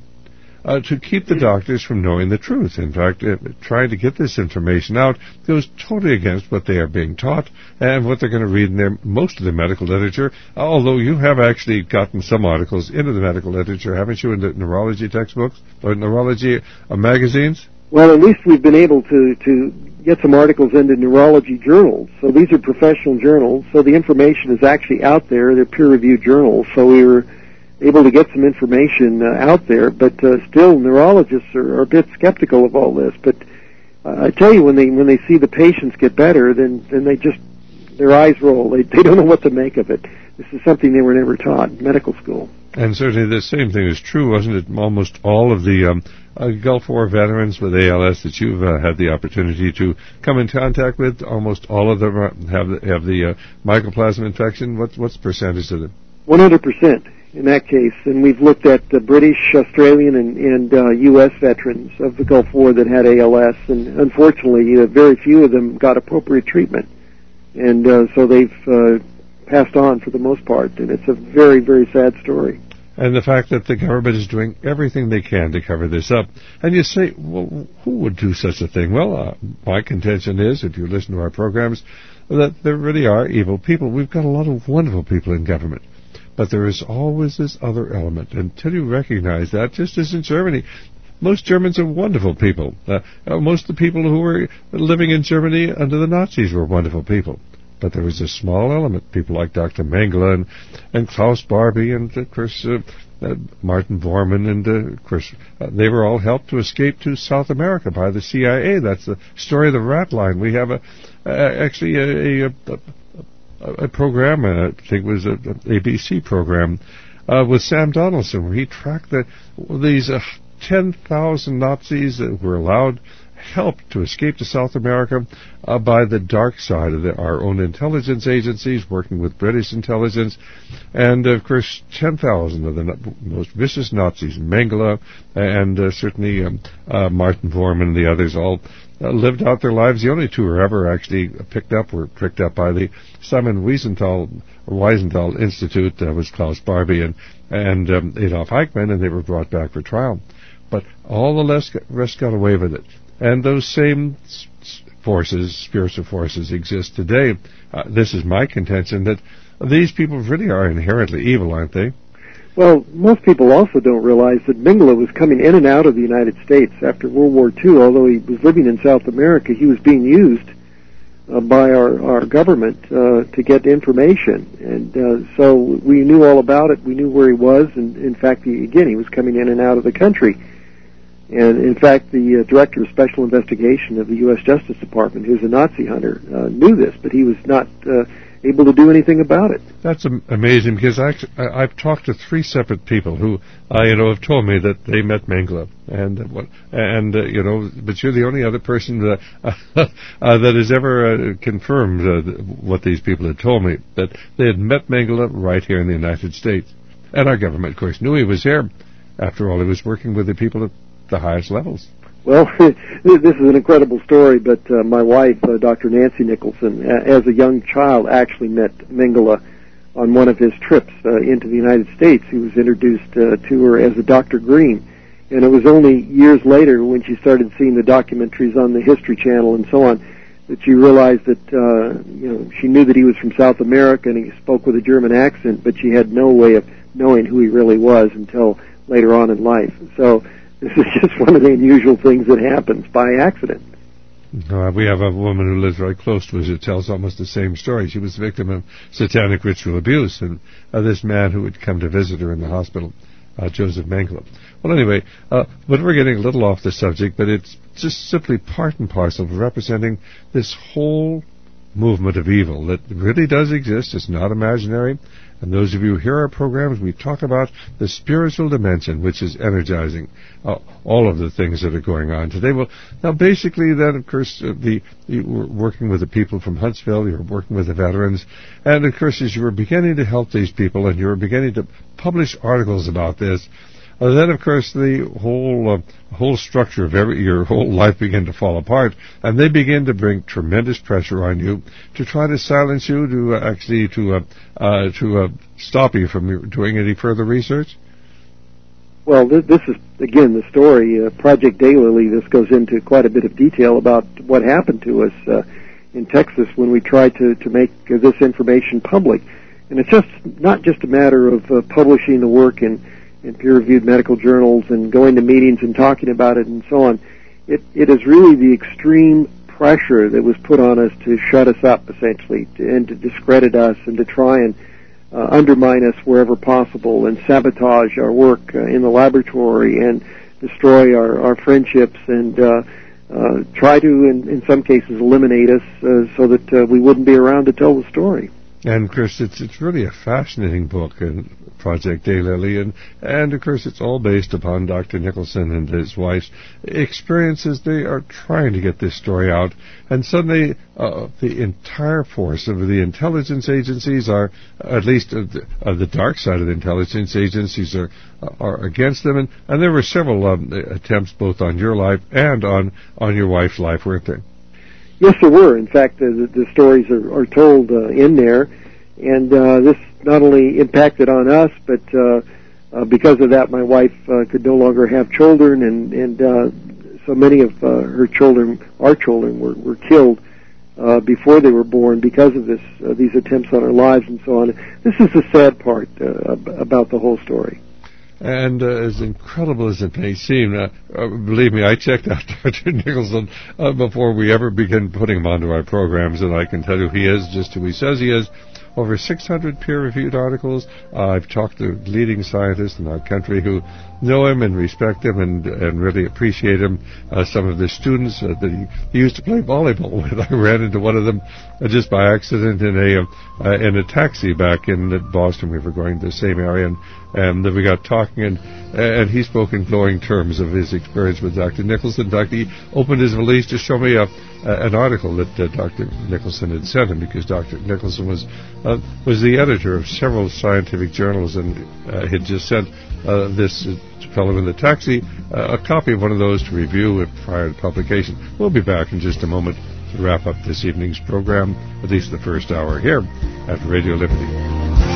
to keep the doctors from knowing the truth. In fact, trying to get this information out goes totally against what they are being taught and what they're going to read in most of the medical literature, although you have actually gotten some articles into the medical literature, haven't you, in the neurology textbooks or neurology magazines? Well, at least we've been able to get some articles into neurology journals. So these are professional journals, so the information is actually out there. They're peer-reviewed journals, so we were able to get some information out there, but still neurologists are a bit skeptical of all this. But I tell you, when they see the patients get better, then they just, their eyes roll. They don't know what to make of it. This is something they were never taught in medical school. And certainly the same thing is true, wasn't it? Almost all of the Gulf War veterans with ALS that you've had the opportunity to come in contact with, almost all of them have the mycoplasma infection. What's the percentage of them? 100% in that case. And we've looked at the British, Australian, and U.S. veterans of the Gulf War that had ALS, and unfortunately, very few of them got appropriate treatment. And so they've passed on for the most part, and it's a very, very sad story. And the fact that the government is doing everything they can to cover this up. And you say, well, who would do such a thing? Well, my contention is, if you listen to our programs, that there really are evil people. We've got a lot of wonderful people in government. But there is always this other element. Until you recognize that, just as in Germany, most Germans are wonderful people. Most of the people who were living in Germany under the Nazis were wonderful people. But there was a small element, people like Dr. Mengele and Klaus Barbie and, of course, Martin Bormann, and, of course, they were all helped to escape to South America by the CIA. That's the story of the rat line. We have actually a program, I think it was an ABC program, with Sam Donaldson, where he tracked these 10,000 Nazis that were allowed help to escape to South America by the dark side of our own intelligence agencies, working with British intelligence, and of course 10,000 of the most vicious Nazis, Mengele and certainly Martin Bormann and the others, all lived out their lives. The only two who were ever actually picked up by the Simon Wiesenthal Institute. Was Klaus Barbie and Adolf Eichmann, and they were brought back for trial. But all the rest got away with it. And those same forces, spiritual forces, exist today. This is my contention, that these people really are inherently evil, aren't they? Well, most people also don't realize that Mengele was coming in and out of the United States after World War II. Although he was living in South America, he was being used by our government to get information. And so we knew all about it. We knew where he was. And in fact, he was coming in and out of the country. And in fact, the director of special investigation of the U.S. Justice Department, who's a Nazi hunter, knew this, but he was not able to do anything about it. That's amazing, because I've talked to three separate people who, have told me that they met Mengele, but you're the only other person that has ever confirmed what these people had told me, that they had met Mengele right here in the United States. And our government, of course, knew he was here. After all, he was working with the people at the highest levels. Well, this is an incredible story, but my wife, Dr. Nancy Nicholson, as a young child, actually met Mengele on one of his trips into the United States. He was introduced to her as a Dr. Green, and it was only years later, when she started seeing the documentaries on the History Channel and so on, that she realized that she knew that he was from South America and he spoke with a German accent, but she had no way of knowing who he really was until later on in life. So this is just one of the unusual things that happens by accident. We have a woman who lives very close to us who tells almost the same story. She was a victim of satanic ritual abuse, and this man who would come to visit her in the hospital, Joseph Mengele. Well, anyway, but we're getting a little off the subject, but it's just simply part and parcel of representing this whole movement of evil that really does exist. It's not imaginary. And those of you who hear our programs, we talk about the spiritual dimension, which is energizing all of the things that are going on today. Well, now basically then, of course, you were working with the people from Huntsville, you were working with the veterans, and of course as you were beginning to help these people and you were beginning to publish articles about this, then, of course, the whole structure of your whole life began to fall apart, and they begin to bring tremendous pressure on you to try to silence you, to stop you from doing any further research. Well, this is, again, the story. Project Daylily, this goes into quite a bit of detail about what happened to us in Texas when we tried to make this information public. And it's just not just a matter of publishing the work in peer-reviewed medical journals and going to meetings and talking about it and so on. it is really the extreme pressure that was put on us to shut us up, essentially, and to discredit us and to try and undermine us wherever possible and sabotage our work in the laboratory and destroy our friendships and try to, in some cases, eliminate us so that we wouldn't be around to tell the story. And, of course, it's really a fascinating book, Project Daylily, and, of course, it's all based upon Dr. Nicholson and his wife's experiences. They are trying to get this story out, and suddenly the entire force of the intelligence agencies are, at least the dark side of the intelligence agencies are against them, and there were several attempts both on your life and on your wife's life, weren't there? Yes, there were. In fact, the stories are told in there, and this not only impacted on us, but because of that, my wife could no longer have children, and so many of our children were killed before they were born because of these attempts on our lives and so on. This is the sad part about the whole story. And as incredible as it may seem, believe me, I checked out Dr. Nicholson before we ever began putting him onto our programs, and I can tell you he is just who he says he is. Over 600 peer-reviewed articles. I've talked to leading scientists in our country who know him and respect him and really appreciate him. Some of the students that he used to play volleyball with, I ran into one of them just by accident in a taxi back in Boston. We were going to the same area, and then we got talking, and he spoke in glowing terms of his experience with Dr. Nicholson. In fact, he opened his valise to show me an article that Dr. Nicholson had sent him, because Dr. Nicholson was the editor of several scientific journals, and had just sent this fellow in the taxi a copy of one of those to review prior to publication. We'll be back in just a moment to wrap up this evening's program, at least the first hour here at Radio Liberty.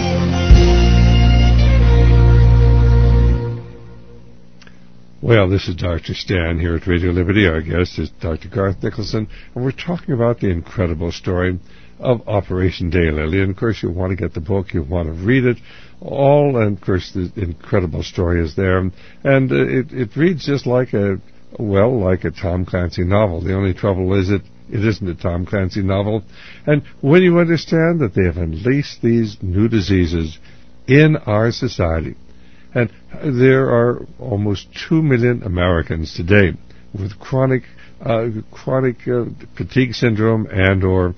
Well, this is Dr. Stan here at Radio Liberty. Our guest is Dr. Garth Nicholson, and we're talking about the incredible story of Operation Daylily. And, of course, you want to get the book, you want to read it all, and, of course, the incredible story is there. And it reads just like a Tom Clancy novel. The only trouble is it isn't a Tom Clancy novel. And when you understand that they have unleashed these new diseases in our society, and there are almost 2 million Americans today with chronic fatigue syndrome and or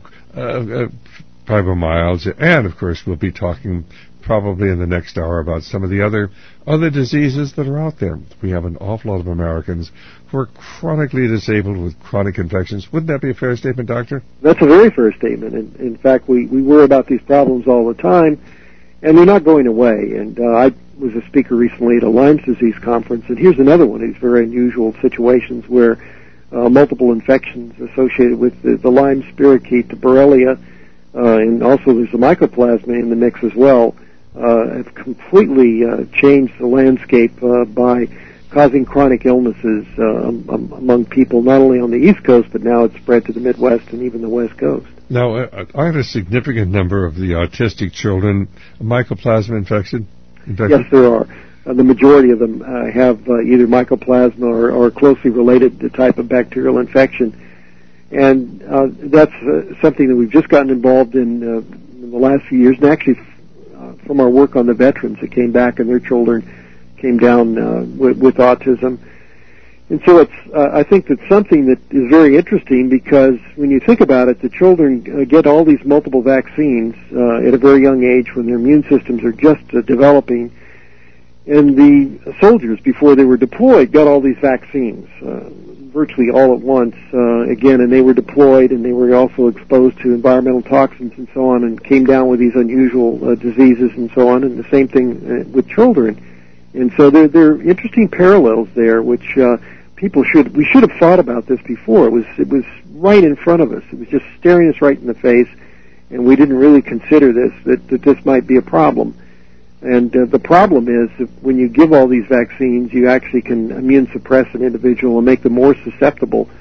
fibromyalgia, and of course we'll be talking probably in the next hour about some of the other diseases that are out there. We have an awful lot of Americans who are chronically disabled with chronic infections. Wouldn't that be a fair statement, Doctor? That's a very fair statement. In fact, we worry about these problems all the time, and they're not going away. And I was a speaker recently at a Lyme's disease conference, and here's another one of these very unusual situations where multiple infections associated with the Lyme spirochete, the Borrelia, and also there's the mycoplasma in the mix as well, have completely changed the landscape by causing chronic illnesses among people, not only on the East Coast, but now it's spread to the Midwest and even the West Coast. Now, aren't a significant number of the autistic children mycoplasma infected? Yes, there are. The majority of them have either mycoplasma or closely related type of bacterial infection. And that's something that we've just gotten involved in the last few years. And actually, from our work on the veterans that came back and their children came down with autism. And so I think that's something that is very interesting, because when you think about it, the children get all these multiple vaccines at a very young age when their immune systems are just developing. And the soldiers, before they were deployed, got all these vaccines, virtually all at once, again, and they were deployed, and they were also exposed to environmental toxins and so on, and came down with these unusual diseases and so on, and the same thing with children. And so there are interesting parallels there, which we should have thought about this before. It was right in front of us. It was just staring us right in the face, and we didn't really consider that this might be a problem. And the problem is that when you give all these vaccines, you actually can immune suppress an individual and make them more susceptible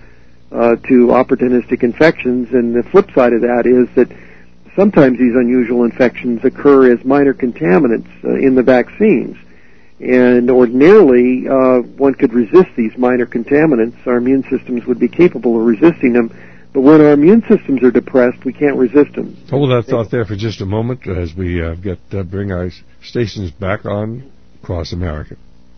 to opportunistic infections. And the flip side of that is that sometimes these unusual infections occur as minor contaminants in the vaccines. And ordinarily, one could resist these minor contaminants. Our immune systems would be capable of resisting them. But when our immune systems are depressed, we can't resist them. Hold that thought there for just a moment as we bring our stations back on across America.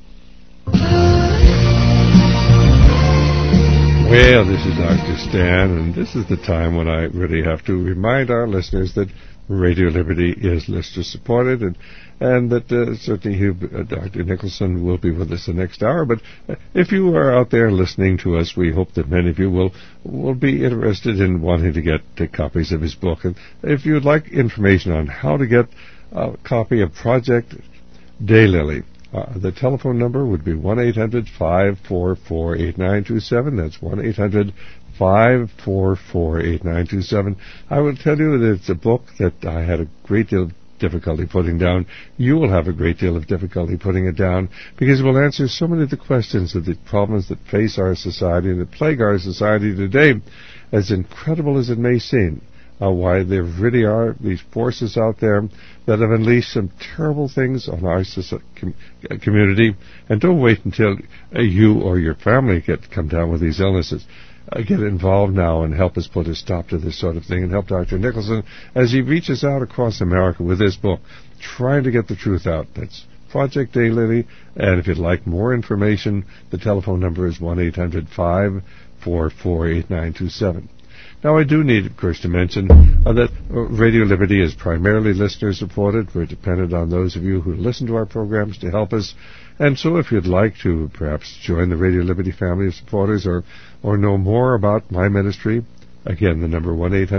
Well, this is Dr. Stan, and this is the time when I really have to remind our listeners that Radio Liberty is listener-supported, and that certainly Dr. Nicholson will be with us the next hour. But if you are out there listening to us, we hope that many of you will be interested in wanting to get copies of his book. And if you'd like information on how to get a copy of Project Daylily, the telephone number would be 1-800-544-8927. That's 1-800-544-8927. I will tell you that it's a book that I had a great deal of difficulty putting down. You will have a great deal of difficulty putting it down because it will answer so many of the questions of the problems that face our society and that plague our society today, as incredible as it may seem. Why there really are these forces out there that have unleashed some terrible things on our community. And don't wait until you or your family come down with these illnesses. Get involved now and help us put a stop to this sort of thing, and help Dr. Nicholson as he reaches out across America with this book, trying to get the truth out. That's Project Daylily. And if you'd like more information, the telephone number is 1-800-544-8927. Now, I do need, of course, to mention that Radio Liberty is primarily listener-supported. We're dependent on those of you who listen to our programs to help us. And so if you'd like to perhaps join the Radio Liberty family of supporters or know more about my ministry, again, the number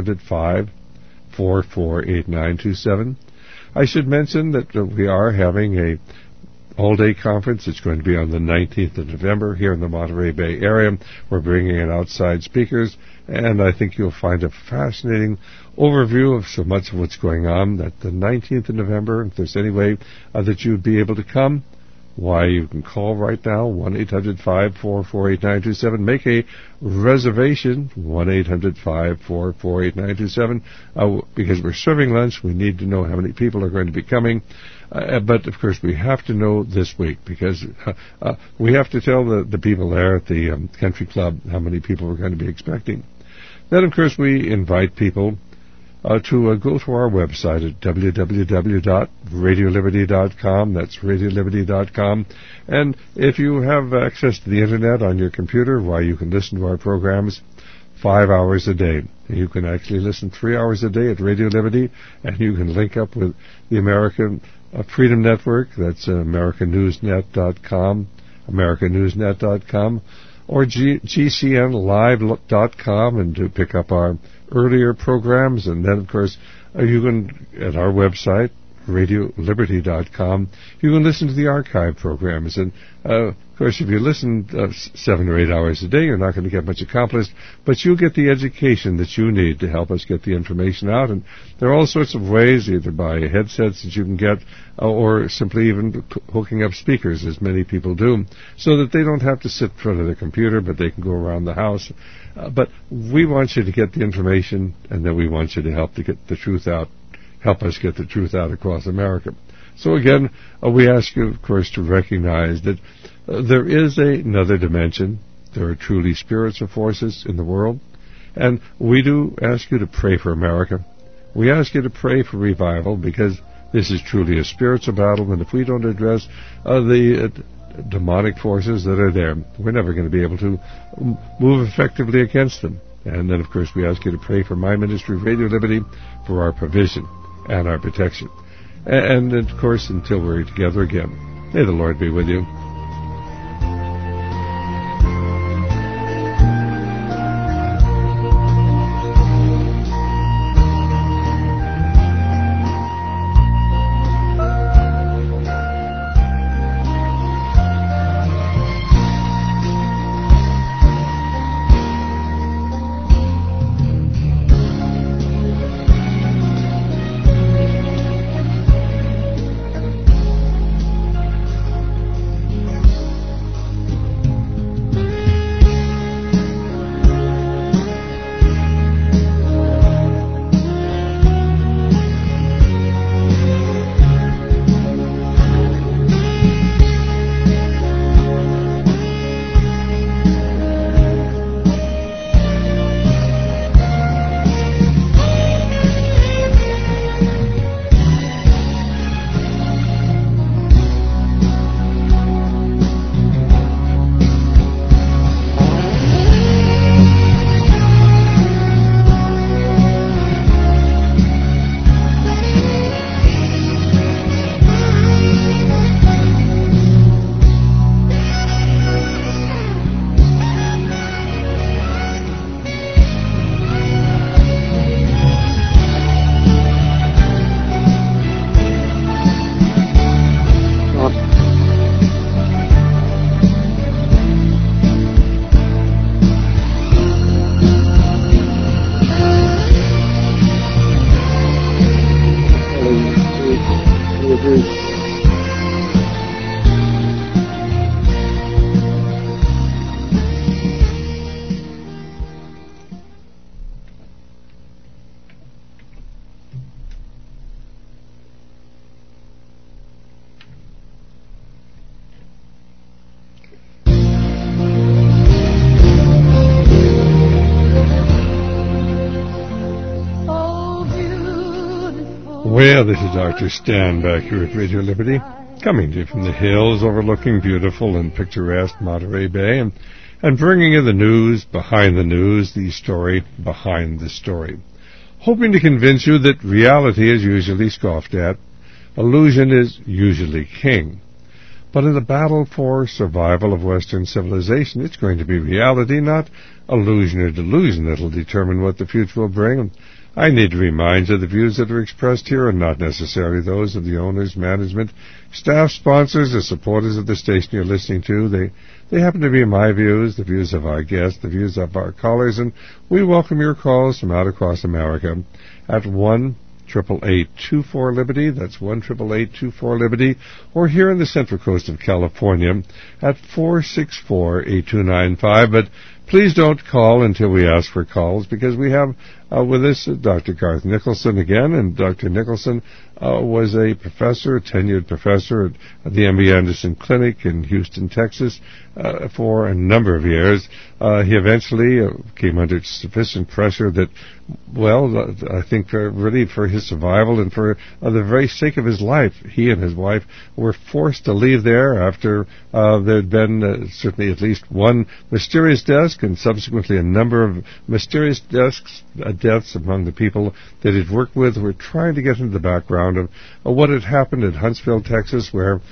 1-800-544-8927. I should mention that we are having a all-day conference. It's going to be on the 19th of November here in the Monterey Bay area. We're bringing in outside speakers, and I think you'll find a fascinating overview of so much of what's going on. That the 19th of November, if there's any way that you'd be able to come, why, you can call right now, 1-800-544-8927. Make a reservation, 1-800-544-8927. Because we're serving lunch, we need to know how many people are going to be coming. But, of course, we have to know this week because we have to tell the people there at the country club how many people we're going to be expecting. Then, of course, we invite people to go to our website at www.radioliberty.com. That's radioliberty.com. And if you have access to the Internet on your computer, why, you can listen to our programs 5 hours a day. You can actually listen 3 hours a day at Radio Liberty, and you can link up with the American Freedom Network. That's AmericanNewsNet.com, AmericanNewsNet.com, or GCNLive.com, and to pick up our earlier programs. And then, of course, you can, at our website, RadioLiberty.com, you can listen to the archive programs. And, of course, if you listen 7 or 8 hours a day, you're not going to get much accomplished, but you'll get the education that you need to help us get the information out. And there are all sorts of ways, either by headsets that you can get, or simply even hooking up speakers, as many people do, so that they don't have to sit in front of the computer, but they can go around the house. But we want you to get the information, and then we want you to help to get the truth out, help us get the truth out across America. So again, we ask you, of course, to recognize that there is another dimension. There are truly spiritual forces in the world. And we do ask you to pray for America. We ask you to pray for revival, because this is truly a spiritual battle, and if we don't address the demonic forces that are there, we're never going to be able to move effectively against them. And then, of course, we ask you to pray for my ministry, Radio Liberty, for our provision and our protection. And of course, until we're together again, may the Lord be with you. Well, this is Dr. Stan back here at Radio Liberty, coming to you from the hills overlooking beautiful and picturesque Monterey Bay, and bringing you the news, the story behind the story. Hoping to convince you that reality is usually scoffed at, illusion is usually king. But in the battle for survival of Western civilization, it's going to be reality, not illusion or delusion, that will determine what the future will bring. I need to remind you the views that are expressed here are not necessarily those of the owners, management, staff, sponsors, or supporters of the station you're listening to. They happen to be my views, the views of our guests, the views of our callers, and we welcome your calls from out across America at 1-888-24-LIBERTY. That's 1-888-24-LIBERTY. Or here in the Central Coast of California at 464-8295. But please don't call until we ask for calls, because we have with us Dr. Garth Nicholson again, and Dr. Nicholson was a professor, a tenured professor at the MD Anderson Clinic in Houston, Texas, for a number of years. He eventually came under sufficient pressure that, well, I think really for his survival and for the very sake of his life, he and his wife were forced to leave there after there had been certainly at least one mysterious death and subsequently a number of mysterious deaths among the people that he'd worked with, who were trying to get into the background of what had happened in Huntsville, Texas, where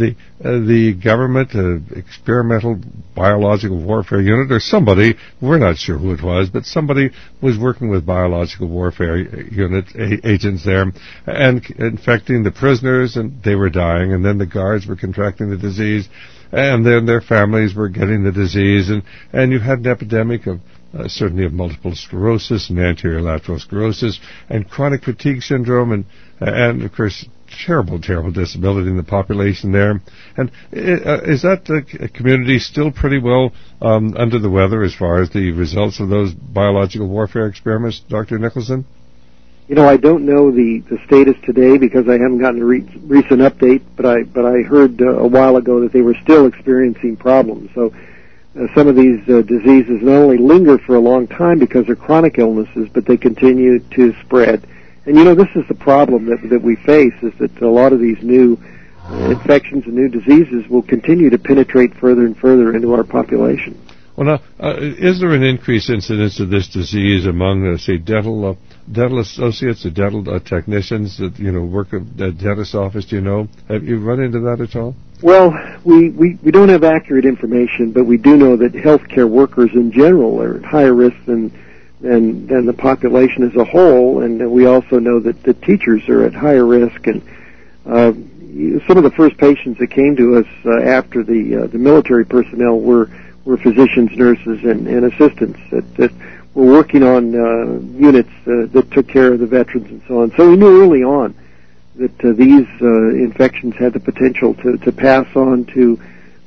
the government, experimental biological warfare unit, or somebody, we're not sure who it was, but somebody was working with biological warfare unit agents there and infecting the prisoners, and they were dying, and then the guards were contracting the disease, and then their families were getting the disease, and you had an epidemic of certainly of multiple sclerosis and anterior lateral sclerosis and chronic fatigue syndrome and of course terrible disability in the population there. And is that community still pretty well under the weather as far as the results of those biological warfare experiments, Dr. Nicholson? You know, I don't know the status today because I haven't gotten a recent update, but I heard a while ago that they were still experiencing problems. So some of these diseases not only linger for a long time because they're chronic illnesses, but they continue to spread. And you know, this is the problem that we face, is that a lot of these new infections and new diseases will continue to penetrate further and further into our population. Well, now, is there an increased incidence of this disease among, say, dental associates or dental technicians that, you know, work at a dentist's office? Do you know? Have you run into that at all? Well, we don't have accurate information, but we do know that healthcare workers in general are at higher risk than the population as a whole, and we also know that the teachers are at higher risk. And some of the first patients that came to us after the military personnel were physicians, nurses, and assistants that were working on units that took care of the veterans and so on. So we knew early on that these infections had the potential to pass on to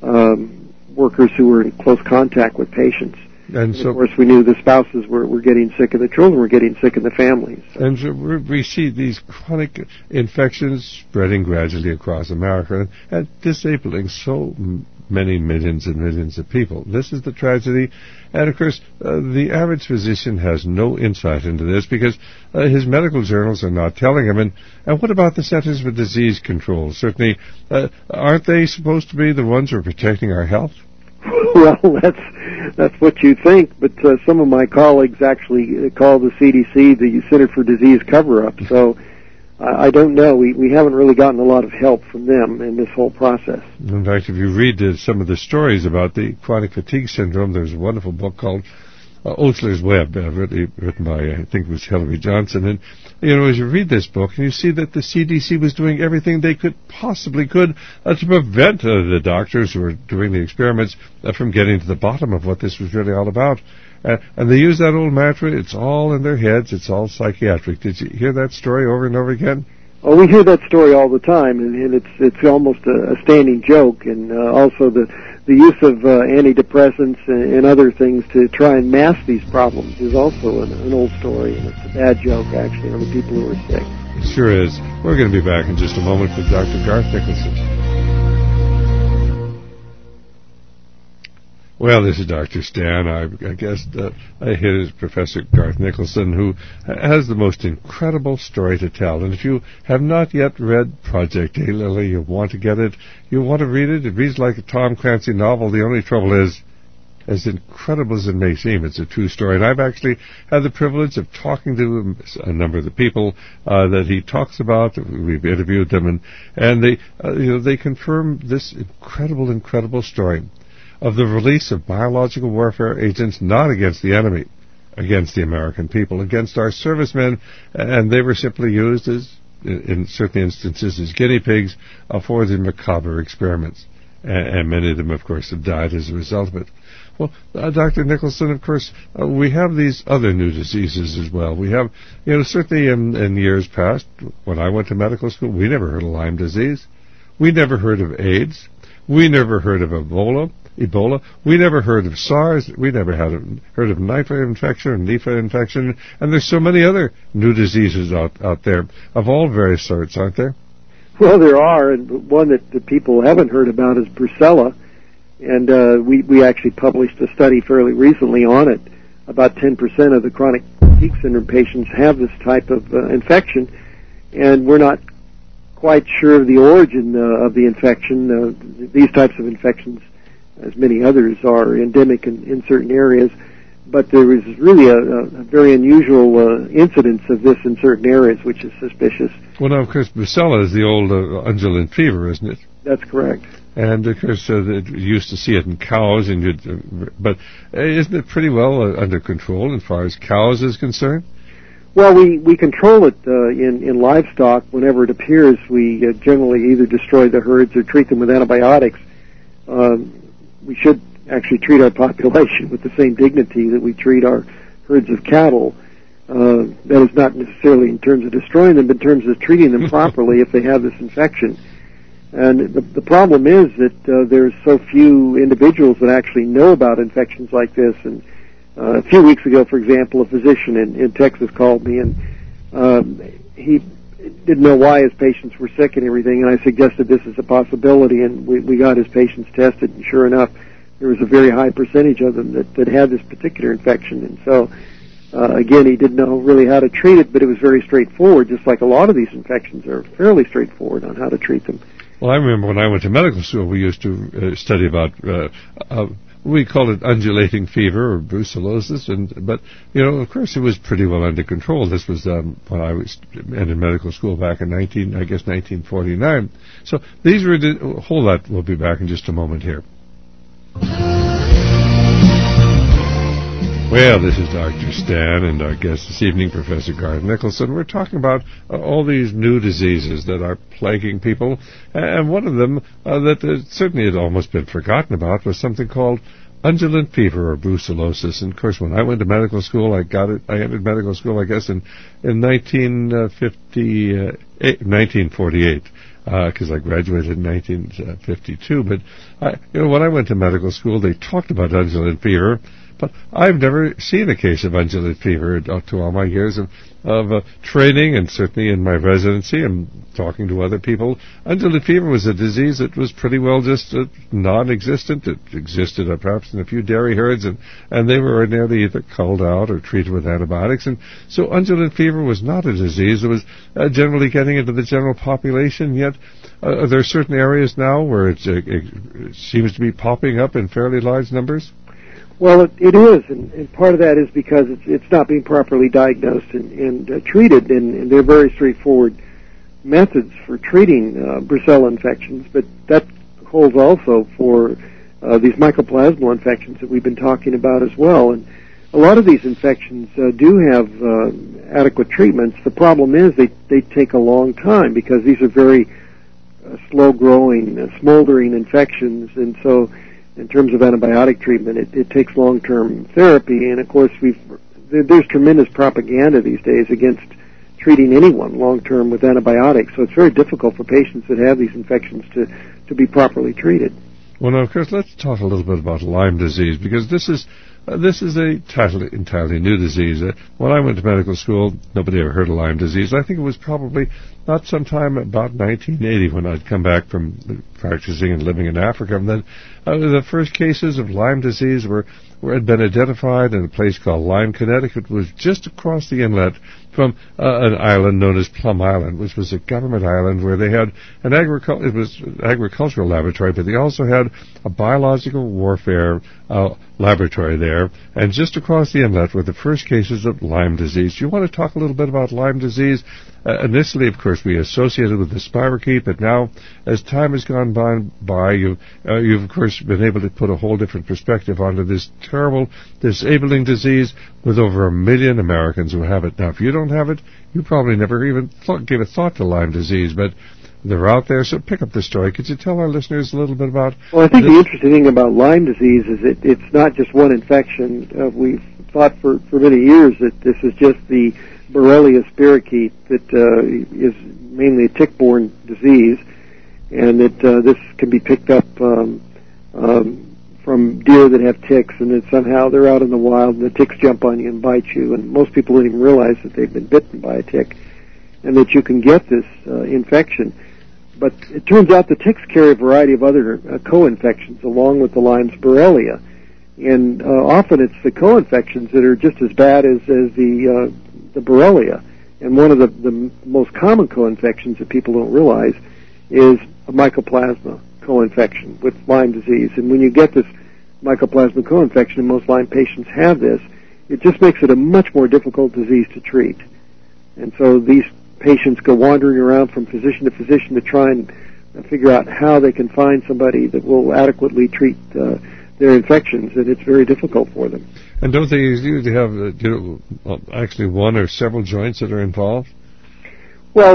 workers who were in close contact with patients. And so, of course, we knew the spouses were getting sick and the children were getting sick and the families. And so we see these chronic infections spreading gradually across America and disabling so many millions and millions of people. This is the tragedy. And, of course, the average physician has no insight into this because his medical journals are not telling him. And what about the Centers for Disease Control? Certainly, aren't they supposed to be the ones who are protecting our health? Well, that's what you think, but some of my colleagues actually call the CDC the Center for Disease Cover-Up, so I don't know. We haven't really gotten a lot of help from them in this whole process. In fact, if you read some of the stories about the chronic fatigue syndrome, there's a wonderful book called Osler's Web, written by, I think it was Hillary Johnson. And, you know, as you read this book, and you see that the CDC was doing everything they possibly could to prevent the doctors who were doing the experiments from getting to the bottom of what this was really all about. And they use that old mantra, it's all in their heads, it's all psychiatric. Did you hear that story over and over again? Oh, we hear that story all the time, and it's almost a standing joke. And also the use of antidepressants and other things to try and mask these problems is also an old story, and it's a bad joke, actually, on the people who are sick. It sure is. We're going to be back in just a moment with Dr. Garth Nicholson. Well, this is Dr. Stan. I guess here is Professor Garth Nicholson, who has the most incredible story to tell. And if you have not yet read Project Daylily, you want to get it, you want to read it. It reads like a Tom Clancy novel. The only trouble is, as incredible as it may seem, it's a true story. And I've actually had the privilege of talking to a number of the people that he talks about. We've interviewed them, and they confirm this incredible story of the release of biological warfare agents, not against the enemy, against the American people, against our servicemen, and they were simply used as, in certain instances, as guinea pigs for the macabre experiments. And many of them, of course, have died as a result of it. Well, Dr. Nicholson, of course, we have these other new diseases as well. We have, certainly in years past, when I went to medical school, we never heard of Lyme disease. We never heard of AIDS. We never heard of Ebola. We never heard of SARS. We never heard of Nipah infection or Nipah infection. And there's so many other new diseases out there of all various sorts, aren't there? Well, there are, and one that the people haven't heard about is brucella. And we actually published a study fairly recently on it. About 10% of the chronic fatigue syndrome patients have this type of infection, and we're not quite sure of the origin of the infection. These types of infections, as many others, are endemic in certain areas, but there is really a very unusual incidence of this in certain areas, which is suspicious. Well, now, of course, brucella is the old undulant fever, isn't it? That's correct. And, of course, you used to see it in cows, but isn't it pretty well under control as far as cows is concerned? Well, we control it in livestock. Whenever it appears, we generally either destroy the herds or treat them with antibiotics. We should actually treat our population with the same dignity that we treat our herds of cattle. That is not necessarily in terms of destroying them, but in terms of treating them properly if they have this infection. And the problem is that there's so few individuals that actually know about infections like this. And a few weeks ago, for example, a physician in Texas called me, and he didn't know why his patients were sick and everything, and I suggested this is a possibility, and we got his patients tested, and sure enough, there was a very high percentage of them that had this particular infection. And so, again, he didn't know really how to treat it, but it was very straightforward, just like a lot of these infections are fairly straightforward on how to treat them. Well, I remember when I went to medical school, we used to study about, we called it undulating fever or brucellosis, but of course, it was pretty well under control. This was when I was in medical school back in 1949. So these were, hold that, we'll be back in just a moment here. Well, this is Dr. Stan and our guest this evening, Professor Garth Nicholson. We're talking about all these new diseases that are plaguing people, and one of them that certainly had almost been forgotten about was something called undulant fever or brucellosis. And of course, when I went to medical school, I entered medical school, I guess, in 1948. Because I graduated in 1952. But when I went to medical school, they talked about undulant fever, but I've never seen a case of undulant fever to all my years of training, and certainly in my residency and talking to other people. Undulant fever was a disease that was pretty well just non-existent. It existed perhaps in a few dairy herds, and they were ordinarily either culled out or treated with antibiotics. And so undulant fever was not a disease that was generally getting into the general population, yet there are certain areas now where it seems to be popping up in fairly large numbers. Well, it is, and part of that is because it's not being properly diagnosed and treated, and they're very straightforward methods for treating brucella infections, but that holds also for these mycoplasmal infections that we've been talking about as well. And a lot of these infections do have adequate treatments. The problem is they take a long time because these are very slow-growing, smoldering infections, and so in terms of antibiotic treatment, it takes long-term therapy, and of course there's tremendous propaganda these days against treating anyone long-term with antibiotics, so it's very difficult for patients that have these infections to be properly treated. Well, now, of course, let's talk a little bit about Lyme disease, because this is this is a entirely new disease. When I went to medical school, nobody ever heard of Lyme disease. I think it was probably not sometime about 1980 when I'd come back from practicing and living in Africa. And then the first cases of Lyme disease had been identified in a place called Lyme, Connecticut. It was just across the inlet from an island known as Plum Island, which was a government island where they had an agricultural laboratory, but they also had a biological warfare laboratory there. And just across the inlet were the first cases of Lyme disease. Do you want to talk a little bit about Lyme disease? Initially, of course, we associated with the spirochete, but now, as time has gone by, you've of course been able to put a whole different perspective onto this terrible, disabling disease with over 1 million Americans who have it. Now, if you don't have it, you probably never even gave a thought to Lyme disease, but they're out there, so pick up the story. Could you tell our listeners a little bit about... Well, I think the interesting thing about Lyme disease is it's not just one infection. We've thought for many years that this is just the Borrelia spirochete that is mainly a tick-borne disease, and that this can be picked up from deer that have ticks, and that somehow they're out in the wild and the ticks jump on you and bite you, and most people don't even realize that they've been bitten by a tick and that you can get this infection. But it turns out the ticks carry a variety of other co-infections along with the Lyme's Borrelia, and often it's the co-infections that are just as bad as the Borrelia. And one of the most common co-infections that people don't realize is a mycoplasma co-infection with Lyme disease. And when you get this mycoplasma co-infection, and most Lyme patients have this, it just makes it a much more difficult disease to treat. And so these patients go wandering around from physician to physician to try and figure out how they can find somebody that will adequately treat their infections, and it's very difficult for them. And don't they usually have actually one or several joints that are involved? Well,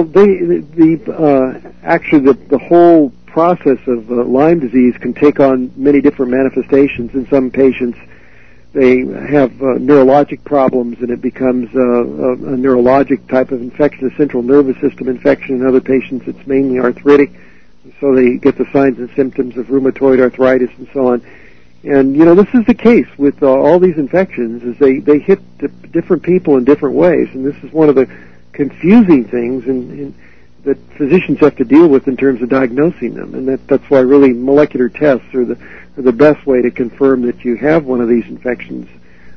actually the whole process of Lyme disease can take on many different manifestations. In some patients, they have neurologic problems, and it becomes a neurologic type of infection, a central nervous system infection. In other patients, it's mainly arthritic, so they get the signs and symptoms of rheumatoid arthritis and so on. And, this is the case with all these infections, is they hit different people in different ways, and this is one of the confusing things that physicians have to deal with in terms of diagnosing them, and that's why really molecular tests are the best way to confirm that you have one of these infections,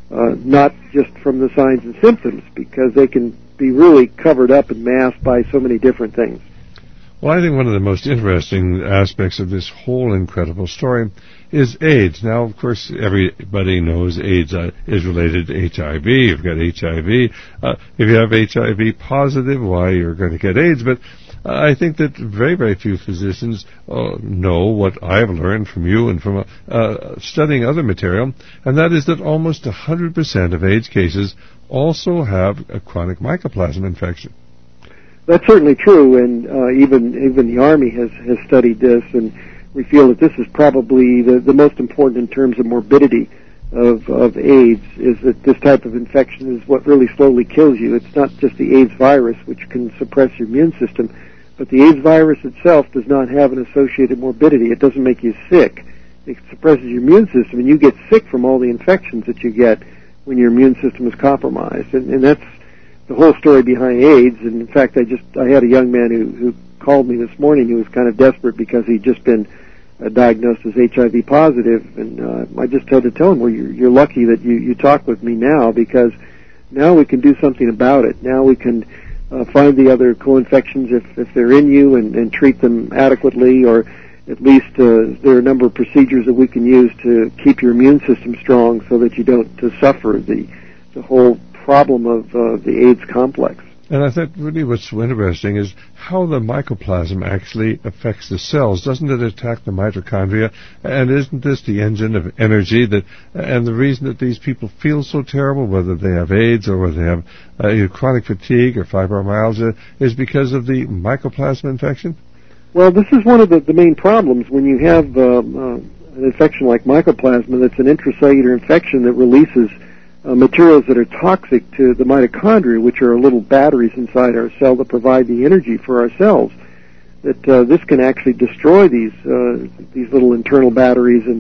not just from the signs and symptoms, because they can be really covered up and masked by so many different things. Well, I think one of the most interesting aspects of this whole incredible story is AIDS. Now, of course, everybody knows AIDS is related to HIV. You've got HIV. If you have HIV positive, why, you're going to get AIDS. But I think that very, very few physicians know what I've learned from you and from studying other material, and that is that almost 100% of AIDS cases also have a chronic mycoplasma infection. That's certainly true, and even the Army has studied this, and we feel that this is probably the most important in terms of morbidity of AIDS, is that this type of infection is what really slowly kills you. It's not just the AIDS virus, which can suppress your immune system, but the AIDS virus itself does not have an associated morbidity. It doesn't make you sick. It suppresses your immune system, and you get sick from all the infections that you get when your immune system is compromised, and that's the whole story behind AIDS. And in fact, I had a young man who called me this morning. He was kind of desperate because he'd just been diagnosed as HIV positive, and I just had to tell him, well, you're lucky that you talk with me now, because now we can do something about it. Now we can find the other co-infections if they're in you and treat them adequately, or at least there are a number of procedures that we can use to keep your immune system strong so that you don't suffer the whole problem of the AIDS complex. And I think really what's so interesting is how the mycoplasm actually affects the cells. Doesn't it attack the mitochondria? And isn't this the engine of energy and the reason that these people feel so terrible, whether they have AIDS or whether they have chronic fatigue or fibromyalgia, is because of the mycoplasma infection? Well, this is one of the main problems when you have an infection like mycoplasma that's an intracellular infection that releases materials that are toxic to the mitochondria, which are little batteries inside our cell that provide the energy for our cells. That this can actually destroy these little internal batteries and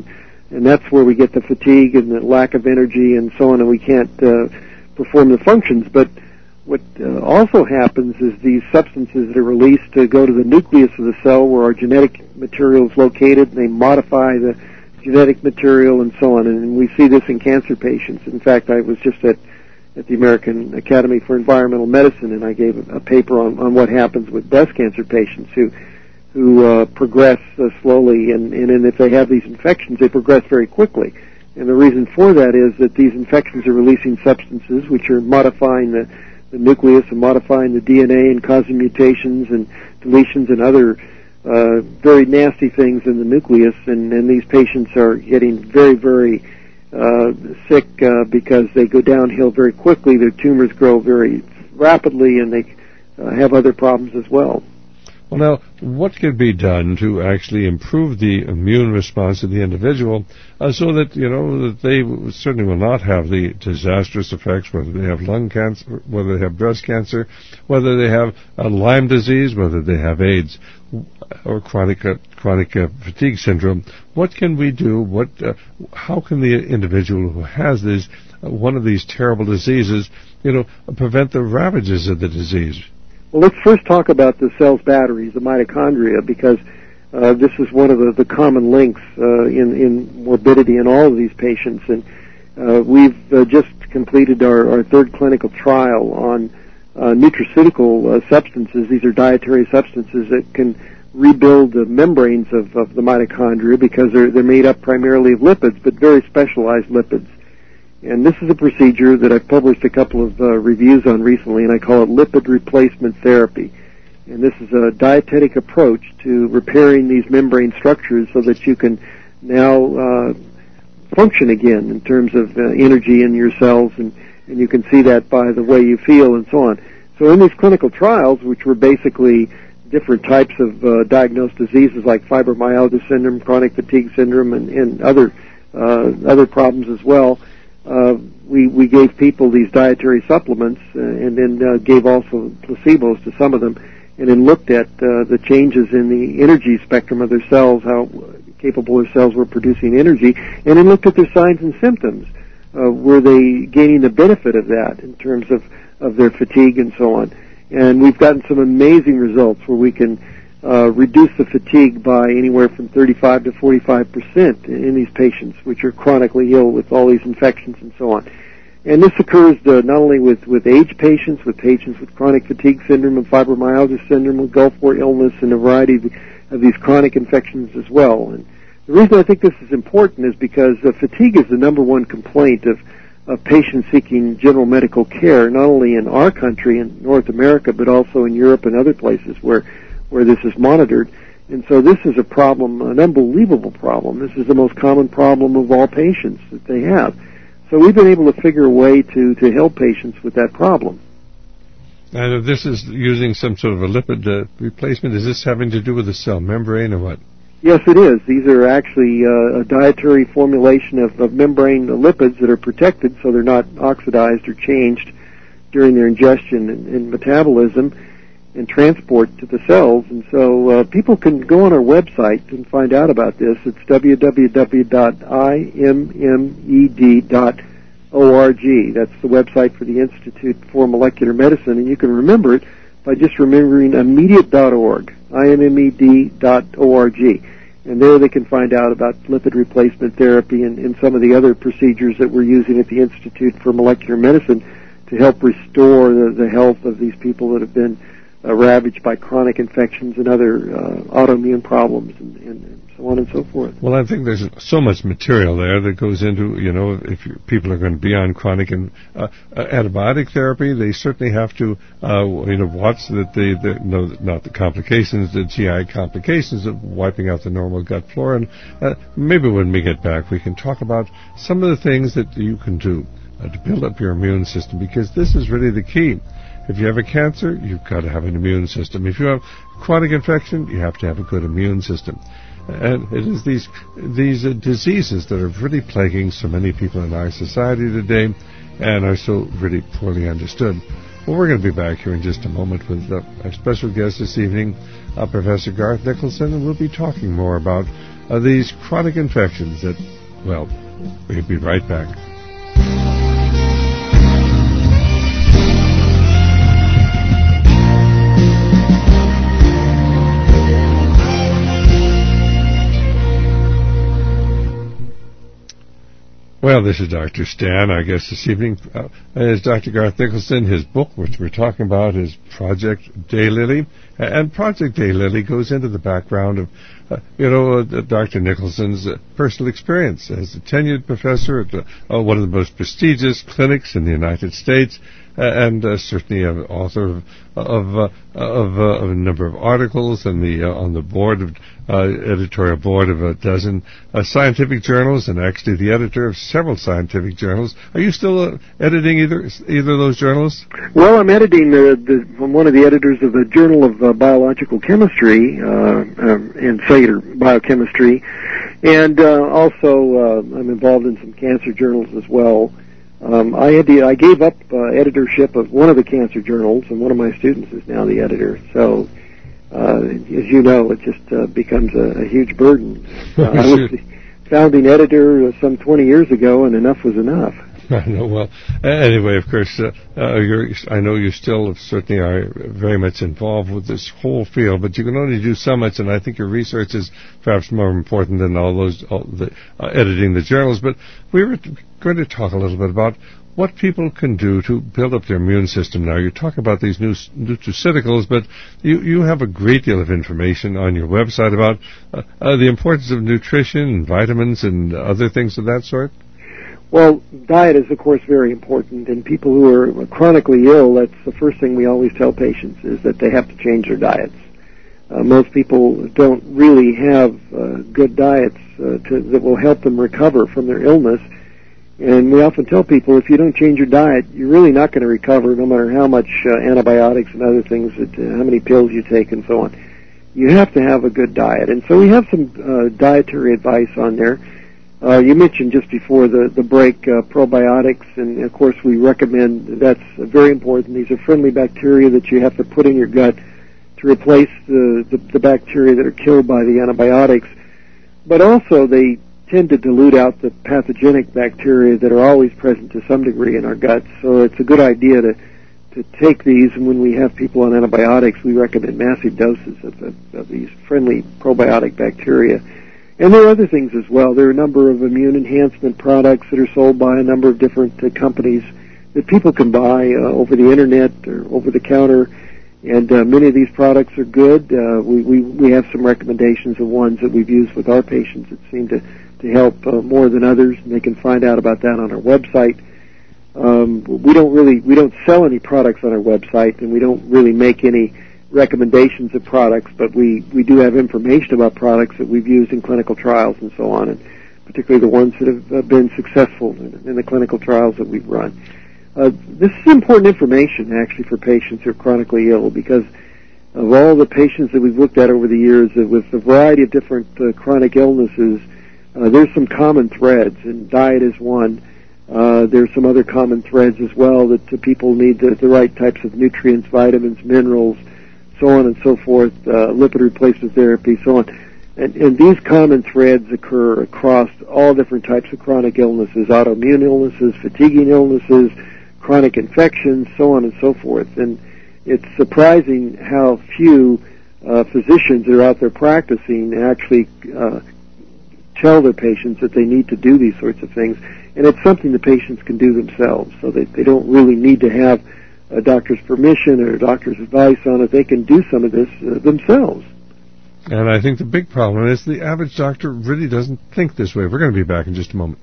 and that's where we get the fatigue and the lack of energy and so on, and we can't perform the functions. But what also happens is these substances that are released go to the nucleus of the cell where our genetic material is located, and they modify the genetic material and so on. And we see this in cancer patients. In fact, I was just at the American Academy for Environmental Medicine, and I gave a paper on what happens with breast cancer patients who progress slowly, and if they have these infections, they progress very quickly. And the reason for that is that these infections are releasing substances which are modifying the nucleus and modifying the DNA and causing mutations and deletions and other very nasty things in the nucleus, and these patients are getting very, very sick because they go downhill very quickly. Their tumors grow very rapidly, and they have other problems as well. Well, now, what can be done to actually improve the immune response of the individual so that, that they certainly will not have the disastrous effects, whether they have lung cancer, whether they have breast cancer, whether they have Lyme disease, whether they have AIDS, or chronic fatigue syndrome? What can we do? How can the individual who has one of these terrible diseases, prevent the ravages of the disease? Well, let's first talk about the cell's batteries, the mitochondria, because this is one of the common links in morbidity in all of these patients. And we've just completed our third clinical trial on nutraceutical substances. These are dietary substances that can rebuild the membranes of the mitochondria because they're made up primarily of lipids, but very specialized lipids. And this is a procedure that I've published a couple of reviews on recently, and I call it lipid replacement therapy. And this is a dietetic approach to repairing these membrane structures so that you can now function again in terms of energy in your cells, and you can see that by the way you feel and so on. So in these clinical trials, which were basically different types of diagnosed diseases like fibromyalgia syndrome, chronic fatigue syndrome, and other problems as well, we gave people these dietary supplements and then gave also placebos to some of them, and then looked at the changes in the energy spectrum of their cells, how capable their cells were producing energy, and then looked at their signs and symptoms. Were they gaining the benefit of that in terms of their fatigue and so on? And we've gotten some amazing results where we can reduce the fatigue by anywhere from 35 to 45% in these patients, which are chronically ill with all these infections and so on. And this occurs not only with age patients, with patients with chronic fatigue syndrome and fibromyalgia syndrome, with Gulf War illness, and a variety of these chronic infections as well. And the reason I think this is important is because fatigue is the number one complaint of patients seeking general medical care, not only in our country, in North America, but also in Europe and other places where this is monitored. And so this is a problem, an unbelievable problem. This is the most common problem of all patients that they have. So we've been able to figure a way to help patients with that problem. And if this is using some sort of a lipid replacement, is this having to do with the cell membrane or what? Yes, it is. These are actually a dietary formulation of membrane lipids that are protected so they're not oxidized or changed during their ingestion and metabolism and transport to the cells. And so people can go on our website and find out about this. It's www.immed.org. That's the website for the Institute for Molecular Medicine, and you can remember it by just remembering immediate.org, immed.org. And there they can find out about lipid replacement therapy and some of the other procedures that we're using at the Institute for Molecular Medicine to help restore the health of these people that have been ravaged by chronic infections and other autoimmune problems and so on and so forth. Well, I think there's so much material there that goes into, if people are going to be on chronic and antibiotic therapy, they certainly have to, watch that not the complications, the GI complications of wiping out the normal gut flora. And maybe when we get back, we can talk about some of the things that you can do to build up your immune system, because this is really the key. If you have a cancer, you've got to have an immune system. If you have chronic infection, you have to have a good immune system. And it is these diseases that are really plaguing so many people in our society today and are so really poorly understood. Well, we're going to be back here in just a moment with our special guest this evening, Professor Garth Nicholson, and we'll be talking more about these chronic infections that Well, we'll be right back. Well, this is Dr. Stan. Our guest this evening is Dr. Garth Nicholson. His book, which we're talking about, is Project Daylily. And Project Daylily goes into the background of, Dr. Nicholson's personal experience as a tenured professor at one of the most prestigious clinics in the United States, and certainly an author of a number of articles and on the board of editorial board of a dozen scientific journals, and actually the editor of several scientific journals. Are you still editing either of those journals? Well, I'm editing I'm one of the editors of the Journal of Biological Chemistry and Cellular Biochemistry, and also I'm involved in some cancer journals as well. I gave up editorship of one of the cancer journals, and one of my students is now the editor. So, as you know, it just becomes a huge burden. I was the founding editor some 20 years ago, and enough was enough. I know. Well, anyway, of course, I know you still certainly are very much involved with this whole field, but you can only do so much, and I think your research is perhaps more important than all the editing the journals. But we were going to talk a little bit about what people can do to build up their immune system now. You talk about these new nutraceuticals, but you have a great deal of information on your website about the importance of nutrition and vitamins and other things of that sort. Well, diet is, of course, very important, and people who are chronically ill, that's the first thing we always tell patients, is that they have to change their diets. Most people don't really have good diets that will help them recover from their illness, and we often tell people, if you don't change your diet, you're really not going to recover, no matter how much antibiotics and other things, how many pills you take and so on. You have to have a good diet, and so we have some dietary advice on there. You mentioned just before the break probiotics, and of course we recommend that's very important. These are friendly bacteria that you have to put in your gut to replace the bacteria that are killed by the antibiotics. But also they tend to dilute out the pathogenic bacteria that are always present to some degree in our guts. So it's a good idea to take these, and when we have people on antibiotics, we recommend massive doses of these friendly probiotic bacteria. And there are other things as well. There are a number of immune enhancement products that are sold by a number of different companies that people can buy over the internet or over the counter. And many of these products are good. We have some recommendations of ones that we've used with our patients that seem to help more than others, and they can find out about that on our website. We don't sell any products on our website, and we don't really make any recommendations of products, but we do have information about products that we've used in clinical trials and so on, and particularly the ones that have been successful in the clinical trials that we've run. This is important information, actually, for patients who are chronically ill, because of all the patients that we've looked at over the years with a variety of different chronic illnesses, there's some common threads, and diet is one. There's some other common threads as well, that people need the right types of nutrients, vitamins, minerals, so on and so forth, lipid replacement therapy, so on. And these common threads occur across all different types of chronic illnesses, autoimmune illnesses, fatiguing illnesses, chronic infections, so on and so forth. And it's surprising how few physicians that are out there practicing actually tell their patients that they need to do these sorts of things. And it's something the patients can do themselves, so they don't really need to have a doctor's permission or a doctor's advice on it. They can do some of this themselves. And I think the big problem is the average doctor really doesn't think this way. We're going to be back in just a moment.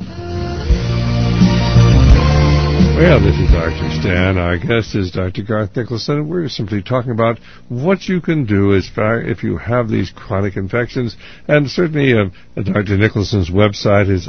Well, this is Dr. Stan. Our guest is Dr. Garth Nicholson. We're simply talking about what you can do if you have these chronic infections. And certainly Dr. Nicholson's website is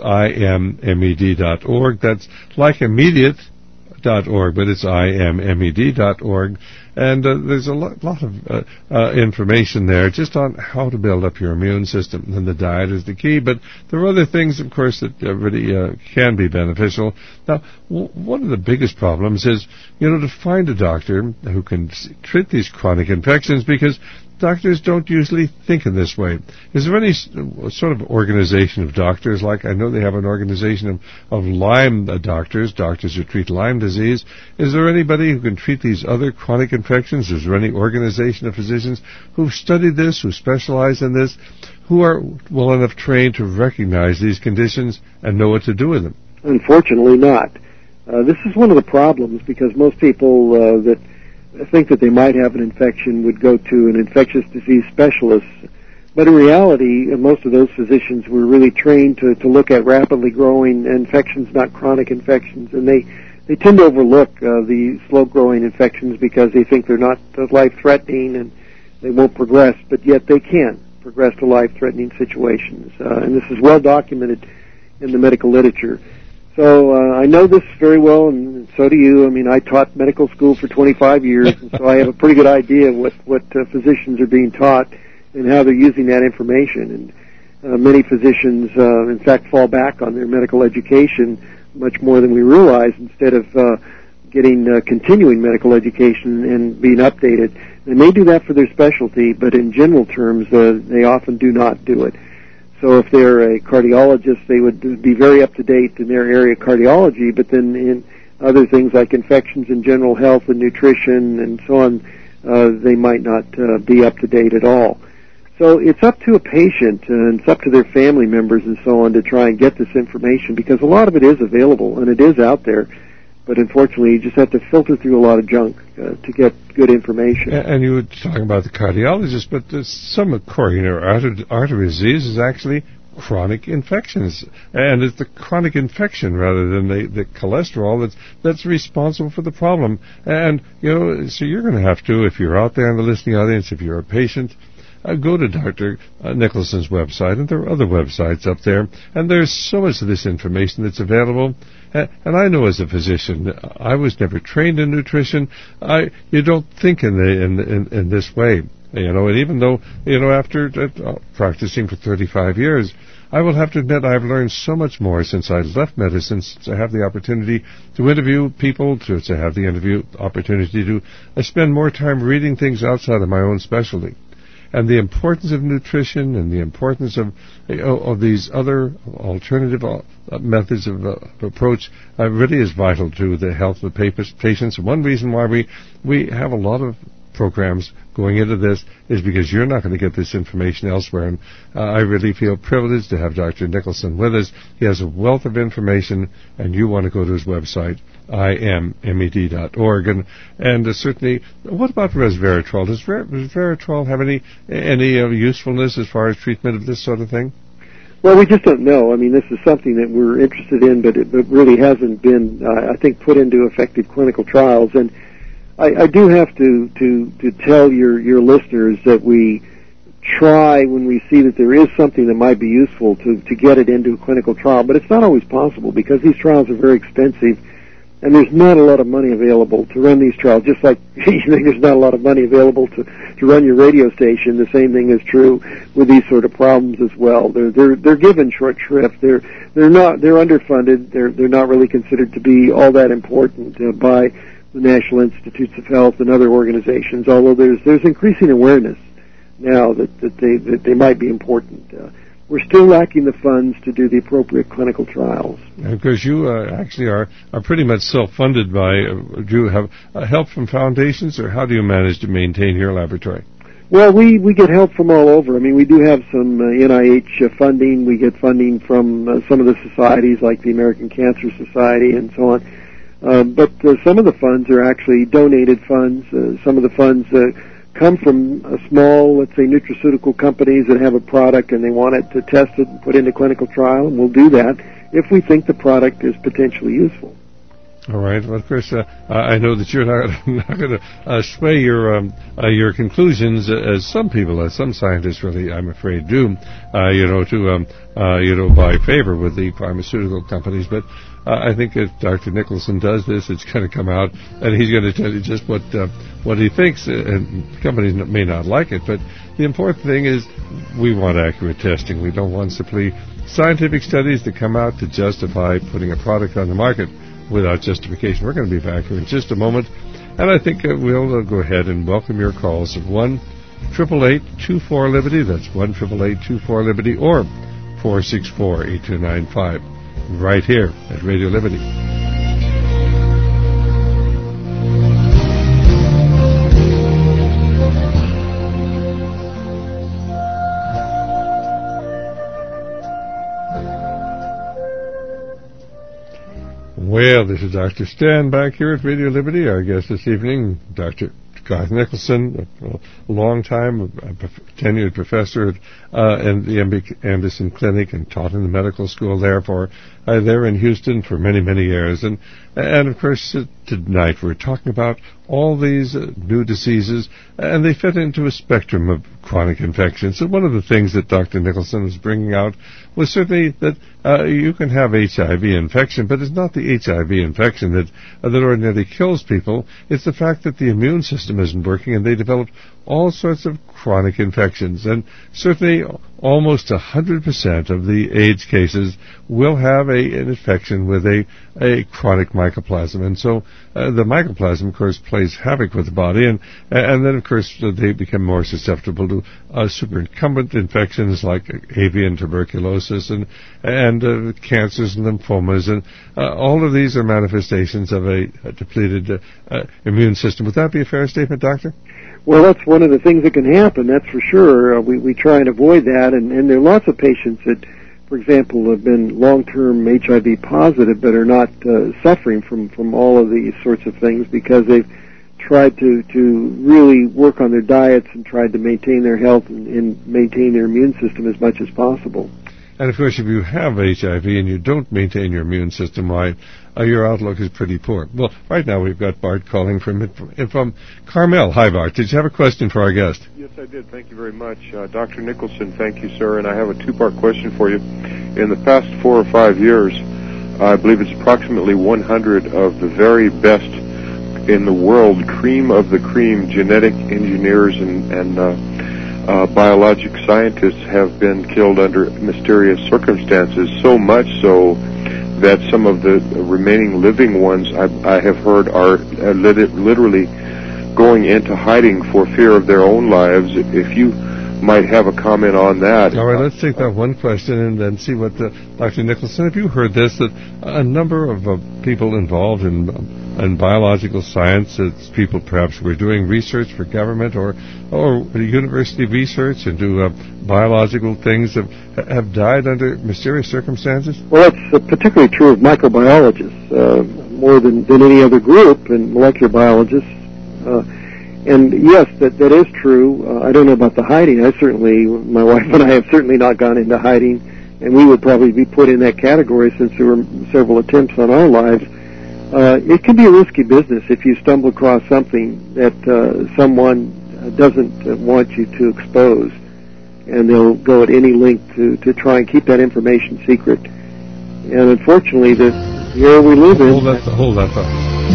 immed.org. That's like immediate.org, but it's immed.org. And there's a lot of information there just on how to build up your immune system. And the diet is the key, but there are other things, of course, that really can be beneficial. Now, one of the biggest problems is, to find a doctor who can treat these chronic infections, because doctors don't usually think in this way. Is there any sort of organization of doctors? Like, I know they have an organization of Lyme doctors who treat Lyme disease. Is there anybody who can treat these other chronic infections? Is there any organization of physicians who've studied this, who specialize in this, who are well enough trained to recognize these conditions and know what to do with them? Unfortunately not. This is one of the problems, because most people that think that they might have an infection would go to an infectious disease specialist. But in reality, most of those physicians were really trained to look at rapidly growing infections, not chronic infections. And they tend to overlook the slow-growing infections because they think they're not life-threatening and they won't progress, but yet they can progress to life-threatening situations. And this is well documented in the medical literature. So I know this very well, and so do you. I mean, I taught medical school for 25 years, and so I have a pretty good idea of what physicians are being taught and how they're using that information. And many physicians, in fact, fall back on their medical education much more than we realize, instead of getting continuing medical education and being updated. They may do that for their specialty, but in general terms, they often do not do it. So if they're a cardiologist, they would be very up-to-date in their area of cardiology, but then in other things like infections and general health and nutrition and so on, they might not be up-to-date at all. So it's up to a patient, and it's up to their family members and so on to try and get this information, because a lot of it is available and it is out there. But unfortunately, you just have to filter through a lot of junk to get good information. And you were talking about the cardiologist, but some coronary artery disease is actually chronic infections, and it's the chronic infection rather than the cholesterol that's responsible for the problem. And so you're going to have to, if you're out there in the listening audience, if you're a patient, go to Dr. Nicholson's website, and there are other websites up there, and there's so much of this information that's available. And I know as a physician, I was never trained in nutrition. You don't think in this way, and even though, after practicing for 35 years, I will have to admit I've learned so much more since I left medicine, to have the opportunity to interview people, to have the opportunity to spend more time reading things outside of my own specialty. And the importance of nutrition and the importance of these other alternative methods of approach really is vital to the health of the patients. One reason why we have a lot of programs going into this is because you're not going to get this information elsewhere. And I really feel privileged to have Dr. Nicholson with us. He has a wealth of information, and you want to go to his website, immed.org. And certainly, what about resveratrol? Does resveratrol have any usefulness as far as treatment of this sort of thing? Well, we just don't know. I mean, this is something that we're interested in, but it really hasn't been, I think, put into effective clinical trials. And I do have to tell your listeners that we try, when we see that there is something that might be useful, to get it into a clinical trial. But it's not always possible, because these trials are very expensive, and there's not a lot of money available to run these trials. Just like there's not a lot of money available to run your radio station, the same thing is true with these sort of problems as well. They're given short shrift. They're underfunded. They're not really considered to be all that important by the National Institutes of Health and other organizations, although there's increasing awareness now that they might be important. We're still lacking the funds to do the appropriate clinical trials. Because you actually are pretty much self-funded do you have help from foundations, or how do you manage to maintain your laboratory? Well, we get help from all over. I mean, we do have some NIH funding. We get funding from some of the societies like the American Cancer Society and so on. But some of the funds are actually donated funds. Some of the funds come from small, let's say, nutraceutical companies that have a product and they want it to test it and put into clinical trial, and we'll do that if we think the product is potentially useful. All right. Well, of course, I know that you're not going to sway your conclusions as some people, as some scientists really, I'm afraid, do. By favor with the pharmaceutical companies. But I think if Dr. Nicholson does this, it's going to come out, and he's going to tell you just what he thinks, and companies may not like it, but the important thing is we want accurate testing. We don't want simply scientific studies that come out to justify putting a product on the market without justification. We're going to be back here in just a moment, and I think we'll go ahead and welcome your calls at 1-888-24-LIBERTY. That's 1-888-24-LIBERTY, or 464-8295, right here at Radio Liberty. Well, this is Dr. Stan back here at Radio Liberty. Our guest this evening, Dr. Garth Nicholson, a long-time tenured professor at the MD Anderson Clinic and taught in the medical school there in Houston for many, many years. And of course, tonight we're talking about all these new diseases, and they fit into a spectrum of chronic infections. So one of the things that Dr. Nicholson was bringing out was certainly that you can have HIV infection, but it's not the HIV infection that ordinarily kills people. It's the fact that the immune system isn't working, and they develop all sorts of chronic infections. And certainly almost 100% of the AIDS cases will have an infection with a chronic mycoplasma. And so the mycoplasma, of course, plays havoc with the body, and then, of course, they become more susceptible to superincumbent infections like avian tuberculosis and cancers and lymphomas. And all of these are manifestations of a depleted immune system. Would that be a fair statement, Doctor? Well, that's one of the things that can happen, that's for sure. We try and avoid that, and there are lots of patients that, for example, have been long-term HIV positive but are not suffering from all of these sorts of things because they've tried to really work on their diets and tried to maintain their health and maintain their immune system as much as possible. And, of course, if you have HIV and you don't maintain your immune system right, your outlook is pretty poor. Well, right now we've got Bart calling from Carmel. Hi, Bart. Did you have a question for our guest? Yes, I did. Thank you very much. Dr. Nicholson, thank you, sir. And I have a two-part question for you. In the past 4 or 5 years, I believe it's approximately 100 of the very best in the world, cream of the cream, genetic engineers and biologic scientists have been killed under mysterious circumstances, so much so that some of the remaining living ones I have heard are literally going into hiding for fear of their own lives. If you might have a comment on that. All right, let's take that one question and then see what Dr. Nicholson, have you heard this, that a number of people involved in biological science, it's people perhaps who are doing research for government or university research and do biological things have died under mysterious circumstances? Well, that's particularly true of microbiologists, more than any other group, and molecular biologists. And yes, that is true. I don't know about the hiding. My wife and I have certainly not gone into hiding, and we would probably be put in that category since there were several attempts on our lives. It can be a risky business if you stumble across something that someone doesn't want you to expose, and they'll go at any length to try and keep that information secret. And unfortunately, the era we live in... Hold that thought.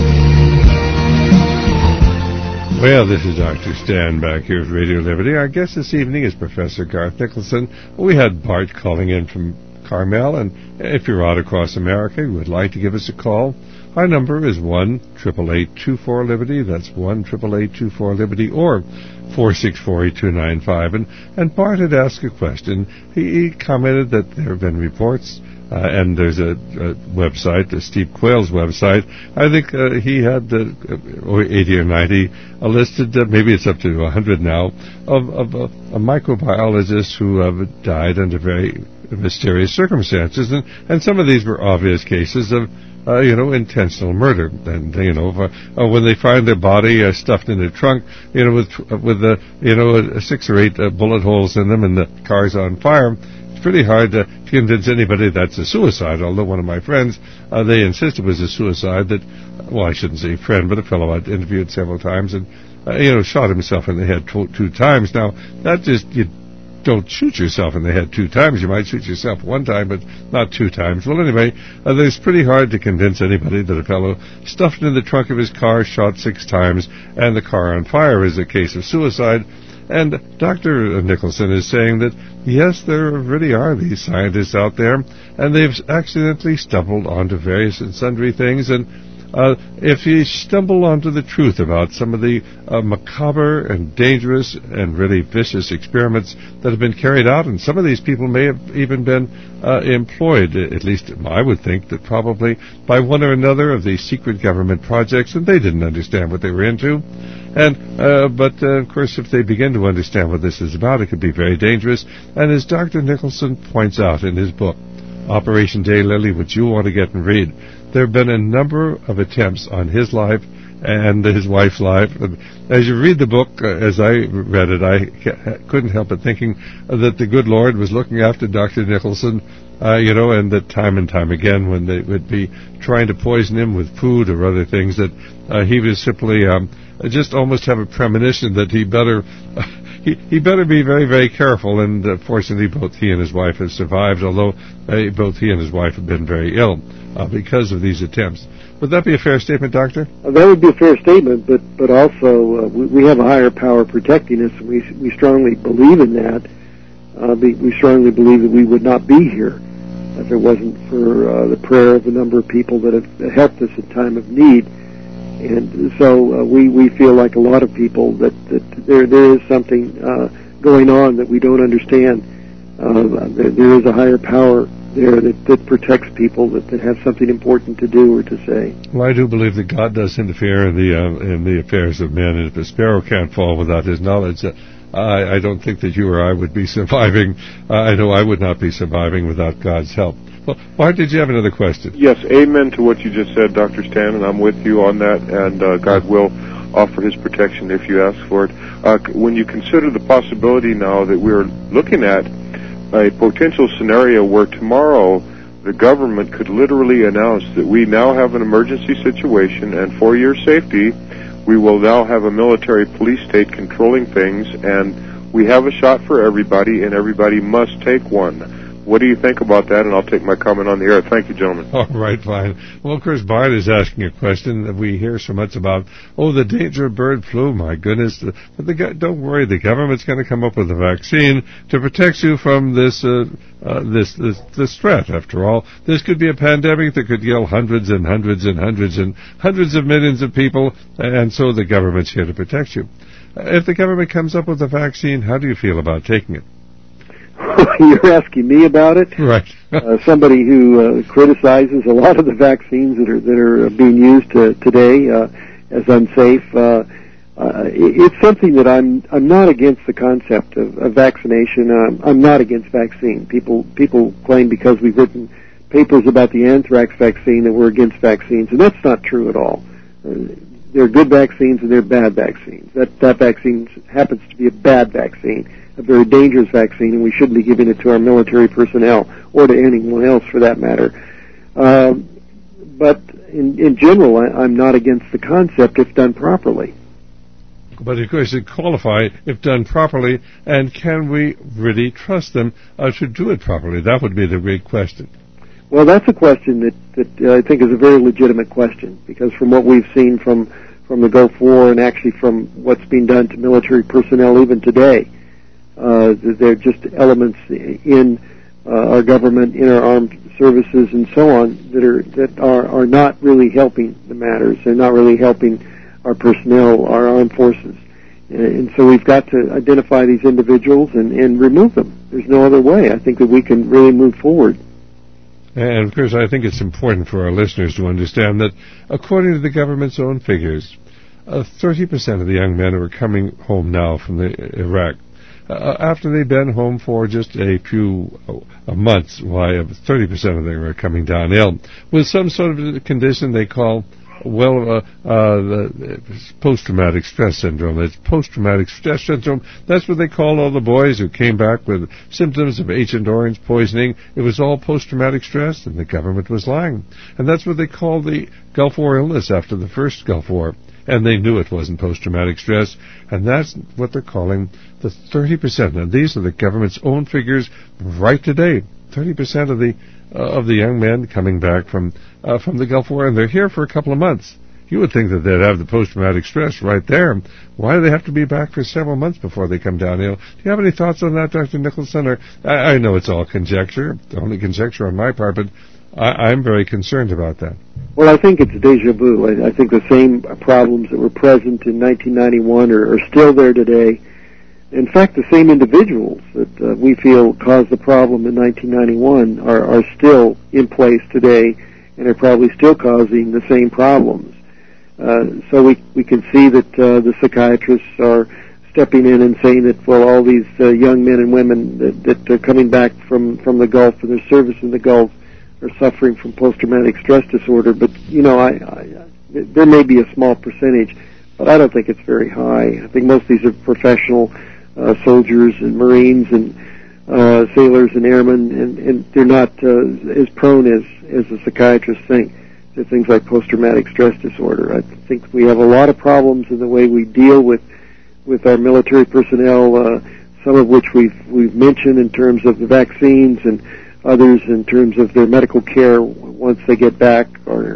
Well, this is Dr. Stan back here at Radio Liberty. Our guest this evening is Professor Garth Nicholson. We had Bart calling in from Carmel, and if you're out across America, you would like to give us a call, our number is 1-888-24-LIBERTY. That's 1-888-24-LIBERTY, or 464-8295. And Bart had asked a question. He commented that there have been reports, and there's a website, Steve Quayle's website. I think he had 80 or 90 listed, maybe it's up to 100 now, of microbiologists who have died under very mysterious circumstances. And some of these were obvious cases of intentional murder. And, when they find their body stuffed in a trunk, with 6 or 8 bullet holes in them and the car's on fire, it's pretty hard to convince anybody that's a suicide, although one of my friends, they insisted it was a suicide that, well, I shouldn't say friend, but a fellow I'd interviewed several times and, shot himself in the head 2 times. Now, that just, you don't shoot yourself in the head 2 times. You might shoot yourself 1 time, but not 2 times. Well, anyway, it's pretty hard to convince anybody that a fellow stuffed in the trunk of his car, shot 6 times, and the car on fire is a case of suicide. And Dr. Nicholson is saying that, yes, there really are these scientists out there, and they've accidentally stumbled onto various and sundry things, and if you stumble onto the truth about some of the macabre and dangerous and really vicious experiments that have been carried out, and some of these people may have even been employed, at least I would think, that probably by one or another of these secret government projects, and they didn't understand what they were into. But of course, if they begin to understand what this is about, it could be very dangerous. And as Dr. Nicholson points out in his book, Operation Daylily, which you want to get and read, there have been a number of attempts on his life and his wife's life. As you read the book, as I read it, I couldn't help but thinking that the good Lord was looking after Dr. Nicholson, and that time and time again when they would be trying to poison him with food or other things, that he was simply just almost have a premonition that he better be very, very careful. And fortunately, both he and his wife have survived, although both he and his wife have been very ill because of these attempts. Would that be a fair statement, Doctor? That would be a fair statement, but also we have a higher power protecting us, and we strongly believe in that. We strongly believe that we would not be here if it wasn't for the prayer of a number of people that have helped us in time of need. And so we feel like a lot of people that there is something going on that we don't understand. There is a higher power there that protects people that have something important to do or to say. Well, I do believe that God does interfere in the affairs of men, and if a sparrow can't fall without his knowledge, I don't think that you or I would be surviving. I know I would not be surviving without God's help. Well, Bart, did you have another question? Yes, amen to what you just said, Dr. Stan, and I'm with you on that, and God will offer his protection if you ask for it. When you consider the possibility now that we're looking at a potential scenario where tomorrow the government could literally announce that we now have an emergency situation, and for your safety, we will now have a military police state controlling things, and we have a shot for everybody, and everybody must take one. What do you think about that? And I'll take my comment on the air. Thank you, gentlemen. All right, fine. Well, of course, Bart is asking a question that we hear so much about. Oh, the danger of bird flu, my goodness. But don't worry, the government's going to come up with a vaccine to protect you from this threat. After all, this could be a pandemic that could kill hundreds and hundreds and hundreds and hundreds of millions of people, and so the government's here to protect you. If the government comes up with a vaccine, how do you feel about taking it? You're asking me about it? Right. Somebody who criticizes a lot of the vaccines that are being used today as unsafe. It's something that I'm not against the concept of vaccination. I'm not against vaccine. People claim because we've written papers about the anthrax vaccine that we're against vaccines, and that's not true at all. There are good vaccines and there are bad vaccines. That vaccine happens to be a bad vaccine, a very dangerous vaccine, and we shouldn't be giving it to our military personnel or to anyone else for that matter. But in general, I'm not against the concept if done properly. But of course, it qualify if done properly, and can we really trust them to do it properly? That would be the great question. Well, that's a question that I think is a very legitimate question, because from what we've seen from the Gulf War and actually from what's being done to military personnel even today, there are just elements in our government, in our armed services, and so on that are not really helping the matters. They're not really helping our personnel, our armed forces, and so we've got to identify these individuals and remove them. There's no other way. I think that we can really move forward. And of course, I think it's important for our listeners to understand that, according to the government's own figures, 30% of the young men who are coming home now from Iraq, after they've been home for just a few months, 30% of them are coming down ill with some sort of condition they call, the post-traumatic stress syndrome. It's post-traumatic stress syndrome. That's what they call all the boys who came back with symptoms of Agent Orange poisoning. It was all post-traumatic stress, and the government was lying. And that's what they call the Gulf War illness after the first Gulf War. and they knew it wasn't post-traumatic stress, and that's what they're calling the 30%. Now, these are the government's own figures right today. 30% of the young men coming back from the Gulf War, and they're here for a couple of months. You would think that they'd have the post-traumatic stress right there. Why do they have to be back for several months before they come downhill? Do you have any thoughts on that, Dr. Nicholson? Or I know it's all conjecture, only conjecture on my part, but I'm very concerned about that. Well, I think it's deja vu. I think the same problems that were present in 1991 are still there today. In fact, the same individuals that we feel caused the problem in 1991 are still in place today and are probably still causing the same problems. So we can see that the psychiatrists are stepping in and saying that, well, all these young men and women that are coming back from the Gulf and their service in the Gulf are suffering from post-traumatic stress disorder. But, there may be a small percentage, but I don't think it's very high. I think most of these are professional soldiers and Marines and sailors and airmen, and they're not as prone as the psychiatrists think to things like post-traumatic stress disorder. I think we have a lot of problems in the way we deal with our military personnel, some of which we've mentioned in terms of the vaccines, and others in terms of their medical care once they get back.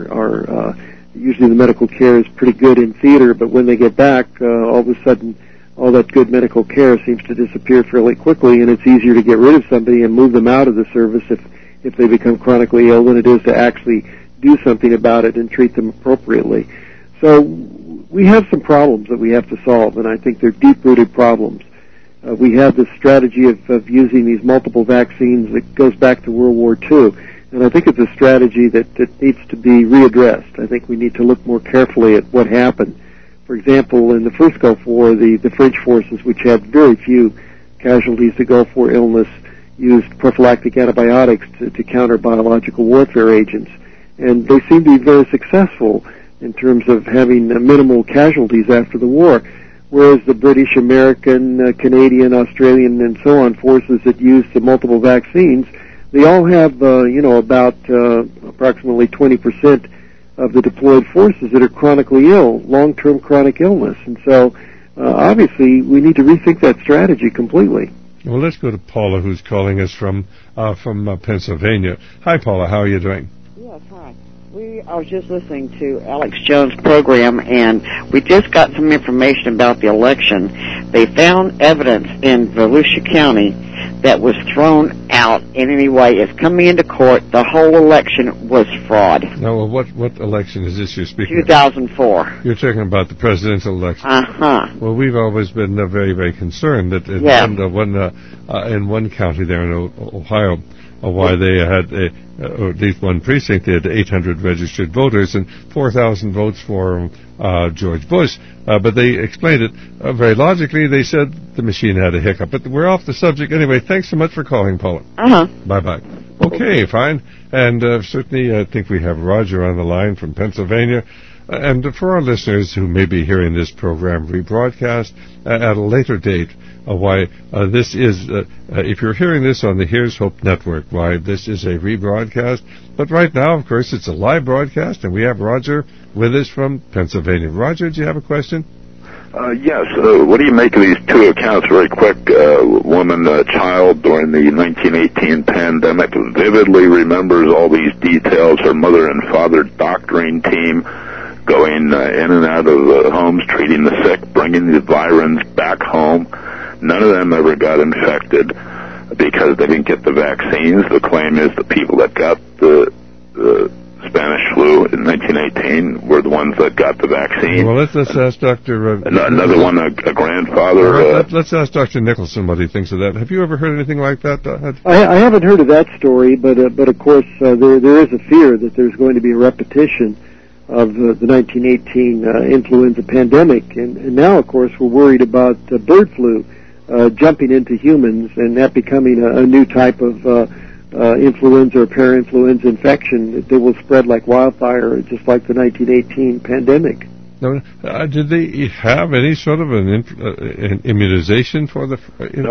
Or usually the medical care is pretty good in theater, but when they get back, all of a sudden all that good medical care seems to disappear fairly quickly, and it's easier to get rid of somebody and move them out of the service if they become chronically ill than it is to actually do something about it and treat them appropriately. So we have some problems that we have to solve, and I think they're deep-rooted problems. We have this strategy of using these multiple vaccines that goes back to World War II, and I think it's a strategy that needs to be readdressed. I think we need to look more carefully at what happened. For example, in the first Gulf War, the French forces, which had very few casualties to Gulf War illness, used prophylactic antibiotics to counter biological warfare agents. And they seemed to be very successful in terms of having minimal casualties after the war, whereas the British, American, Canadian, Australian, and so on forces that used the multiple vaccines, they all have, about approximately 20% of the deployed forces that are chronically ill, long-term chronic illness. And so, obviously, we need to rethink that strategy completely. Well, let's go to Paula, who's calling us from Pennsylvania. Hi, Paula. How are you doing? Yes, hi. I was just listening to Alex Jones' program, and we just got some information about the election. They found evidence in Volusia County that was thrown out in any way. It's coming into court. The whole election was fraud. Now, what election is this you're speaking 2004. of? You're talking about the presidential election. Uh-huh. Well, we've always been very, very concerned that in one county there in Ohio, why they had, or at least one precinct, they had 800 registered voters and 4,000 votes for George Bush. But they explained it very logically. They said the machine had a hiccup. But we're off the subject. Anyway, thanks so much for calling, Paula. Uh-huh. Bye-bye. Okay, fine. And certainly I think we have Roger on the line from Pennsylvania. And for our listeners who may be hearing this program rebroadcast at a later date, why this is, if you're hearing this on the Here's Hope Network, why this is a rebroadcast. But right now, of course, it's a live broadcast, and we have Roger with us from Pennsylvania. Roger, do you have a question? Yes. What do you make of these two accounts, very quick? Woman, child during the 1918 pandemic, vividly remembers all these details. Her mother and father doctoring team going in and out of homes, treating the sick, bringing the virans back home. None of them ever got infected because they didn't get the vaccines. The claim is the people that got the Spanish flu in 1918 were the ones that got the vaccine. Well, let's ask Dr. Another one, a grandfather. Let's ask Dr. Nicholson what he thinks of that. Have you ever heard anything like that? I haven't heard of that story, but of course there is a fear that there's going to be a repetition of the 1918 influenza pandemic, and now, of course, we're worried about bird flu jumping into humans and that becoming a new type of influenza or parainfluenza infection that will spread like wildfire, just like the 1918 pandemic. Now, did they have any sort of an immunization for the?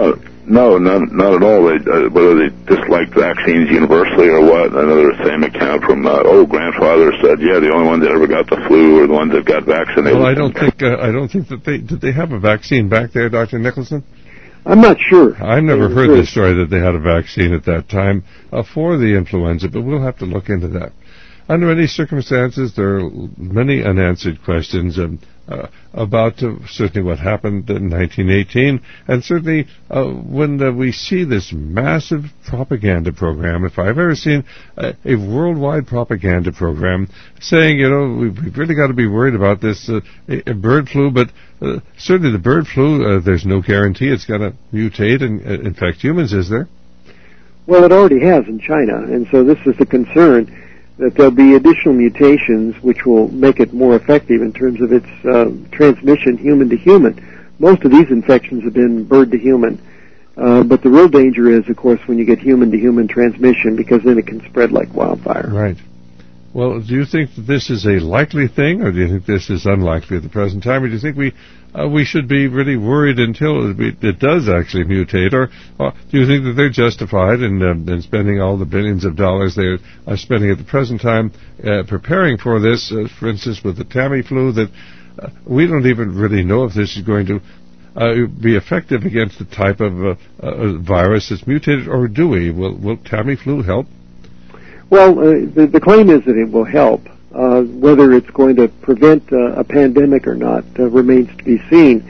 No, not at all. Whether they disliked vaccines universally or what. Another same account from grandfather said, yeah, the only ones that ever got the flu were the ones that got vaccinated. Well, I don't think that did they have a vaccine back there, Dr. Nicholson? I'm not sure. I've never heard the story that they had a vaccine at that time for the influenza, but we'll have to look into that. Under any circumstances, there are many unanswered questions about certainly what happened in 1918, and certainly when we see this massive propaganda program. If I've ever seen a worldwide propaganda program saying, we've really got to be worried about this bird flu, but certainly the bird flu, there's no guarantee it's going to mutate and infect humans, is there? Well, it already has in China, and so this is the concern, that there'll be additional mutations which will make it more effective in terms of its transmission human to human. Most of these infections have been bird to human, but the real danger is, of course, when you get human to human transmission, because then it can spread like wildfire. Right. Well, do you think that this is a likely thing, or do you think this is unlikely at the present time, or do you think we should be really worried until it does actually mutate, or do you think that they're justified in spending all the billions of dollars they are spending at the present time preparing for this, for instance, with the Tamiflu, that we don't even really know if this is going to be effective against the type of virus that's mutated, or do we? Will Tamiflu help? Well, the claim is that it will help. Whether it's going to prevent a pandemic or not remains to be seen.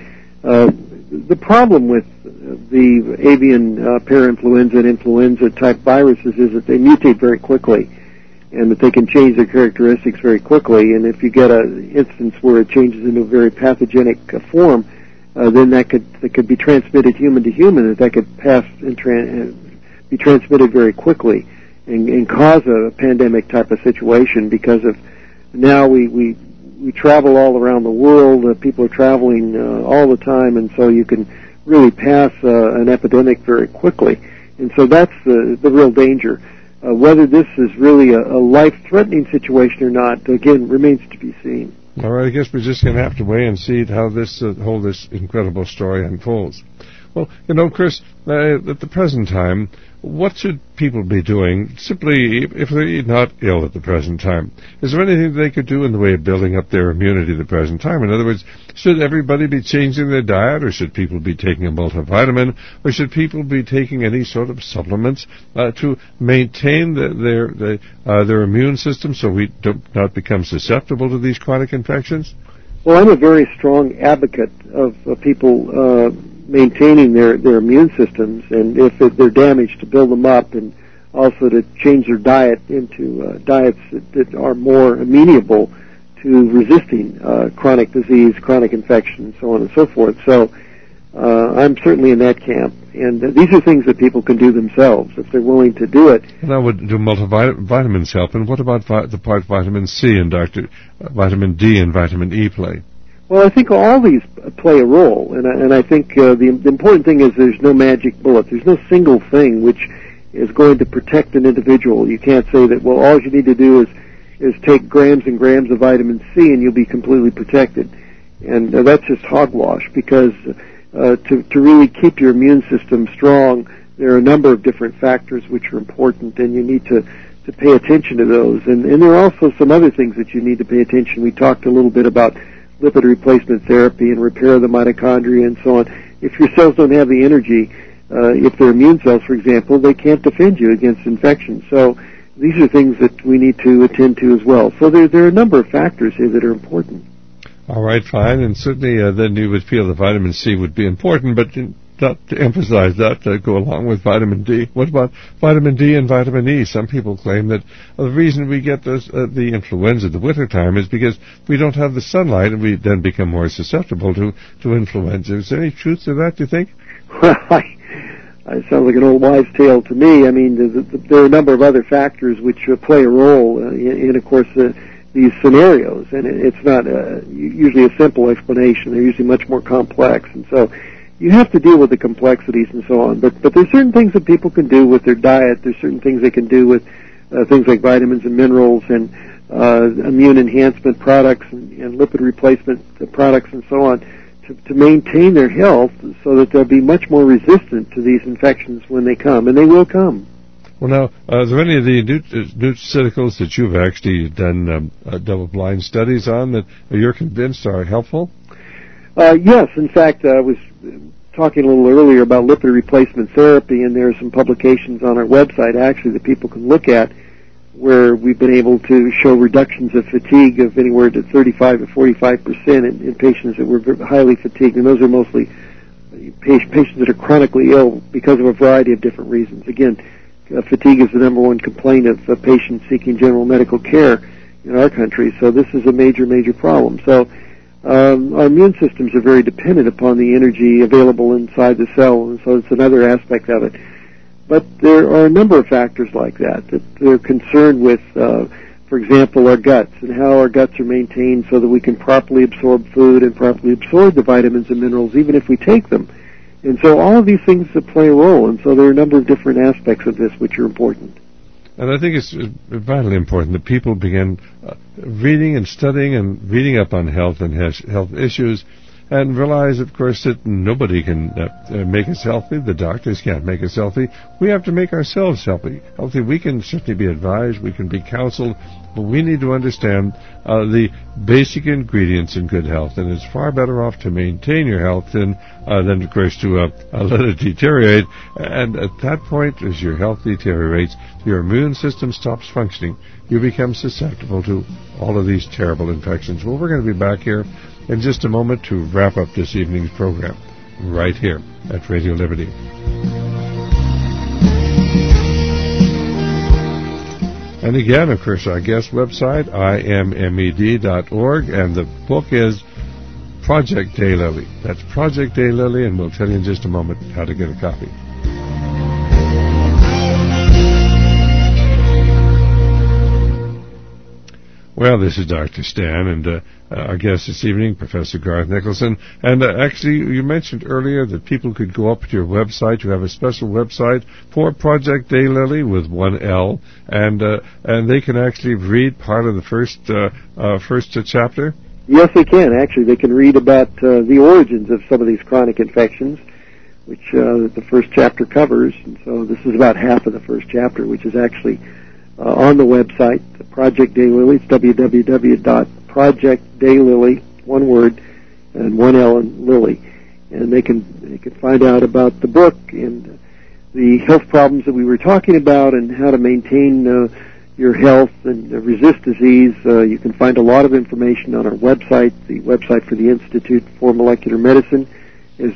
The problem with the avian parainfluenza and influenza-type viruses is that they mutate very quickly, and that they can change their characteristics very quickly. And if you get an instance where it changes into a very pathogenic form, then that could be transmitted human to human, that could pass and be transmitted very quickly. And cause a pandemic type of situation, because of now we travel all around the world. People are traveling all the time, and so you can really pass an epidemic very quickly. And so that's the real danger. Whether this is really a life-threatening situation or not, again, remains to be seen. All right, I guess we're just going to have to wait and see how this incredible story unfolds. Well, Chris, at the present time, what should people be doing, simply if they're not ill at the present time? Is there anything they could do in the way of building up their immunity at the present time? In other words, should everybody be changing their diet, or should people be taking a multivitamin, or should people be taking any sort of supplements to maintain their immune system so we do not become susceptible to these chronic infections? Well, I'm a very strong advocate of people maintaining their immune systems, and if they're damaged, to build them up, and also to change their diet into diets that are more amenable to resisting chronic disease, chronic infection, so on and so forth. So I'm certainly in that camp, and these are things that people can do themselves if they're willing to do it. Now, would do multivitamins help, and what about the part vitamin C and vitamin D and vitamin E play? Well, I think all these play a role, and I think the important thing is there's no magic bullet. There's no single thing which is going to protect an individual. You can't say that, well, all you need to do is take grams and grams of vitamin C and you'll be completely protected. And that's just hogwash, because to really keep your immune system strong, there are a number of different factors which are important, and you need to pay attention to those. And there are also some other things that you need to pay attention. We talked a little bit about lipid replacement therapy and repair of the mitochondria and so on. If your cells don't have the energy, if they're immune cells, for example, they can't defend you against infection. So these are things that we need to attend to as well. So there are a number of factors here that are important. All right, fine. And certainly then you would feel that vitamin C would be important, but not to emphasize that, go along with vitamin D. What about vitamin D and vitamin E? Some people claim that the reason we get the influenza in the wintertime is because we don't have the sunlight, and we then become more susceptible to influenza. Is there any truth to that, do you think? Well, it sounds like an old wives' tale to me. I mean, there are a number of other factors which play a role in, of course, these scenarios, and it's not usually a simple explanation. They're usually much more complex, and so you have to deal with the complexities and so on. But there's certain things that people can do with their diet. There's certain things they can do with things like vitamins and minerals and immune enhancement products and lipid replacement products and so on to maintain their health so that they'll be much more resistant to these infections when they come, and they will come. Well, now, are there any of the nutraceuticals that you've actually done double-blind studies on that you're convinced are helpful? Yes. In fact, I was talking a little earlier about lipid replacement therapy, and there are some publications on our website, actually, that people can look at where we've been able to show reductions of fatigue of anywhere to 35 to 45% in patients that were highly fatigued, and those are mostly patients that are chronically ill because of a variety of different reasons. Again, fatigue is the number one complaint of patients seeking general medical care in our country, so this is a major, major problem. So our immune systems are very dependent upon the energy available inside the cell, and so it's another aspect of it. But there are a number of factors like that they're concerned with, for example, our guts and how our guts are maintained so that we can properly absorb food and properly absorb the vitamins and minerals even if we take them. And so all of these things play a role, and so there are a number of different aspects of this which are important. And I think it's vitally important that people begin reading and studying and reading up on health and health issues, and realize, of course, that nobody can make us healthy. The doctors can't make us healthy. We have to make ourselves healthy. We can certainly be advised, we can be counseled, but we need to understand the basic ingredients in good health. And it's far better off to maintain your health than of course, to let it deteriorate. And at that point, as your health deteriorates, your immune system stops functioning. You become susceptible to all of these terrible infections. Well, we're going to be back here in just a moment to wrap up this evening's program, right here at Radio Liberty. And again, of course, our guest website, immed.org, and the book is Project Daylily. That's Project Daylily, and we'll tell you in just a moment how to get a copy. Well, this is Dr. Stan, and our guest this evening, Professor Garth Nicholson. And actually, you mentioned earlier that people could go up to your website. You have a special website for Project Daylily with one L, and they can actually read part of the first chapter. Yes, they can. Actually, they can read about the origins of some of these chronic infections, which the first chapter covers. And so this is about half of the first chapter, which is actually on the website, Project Daylily. It's www.projectdaylily, one word, and one L and Lily. And they can find out about the book and the health problems that we were talking about and how to maintain your health and resist disease. You can find a lot of information on our website. The website for the Institute for Molecular Medicine is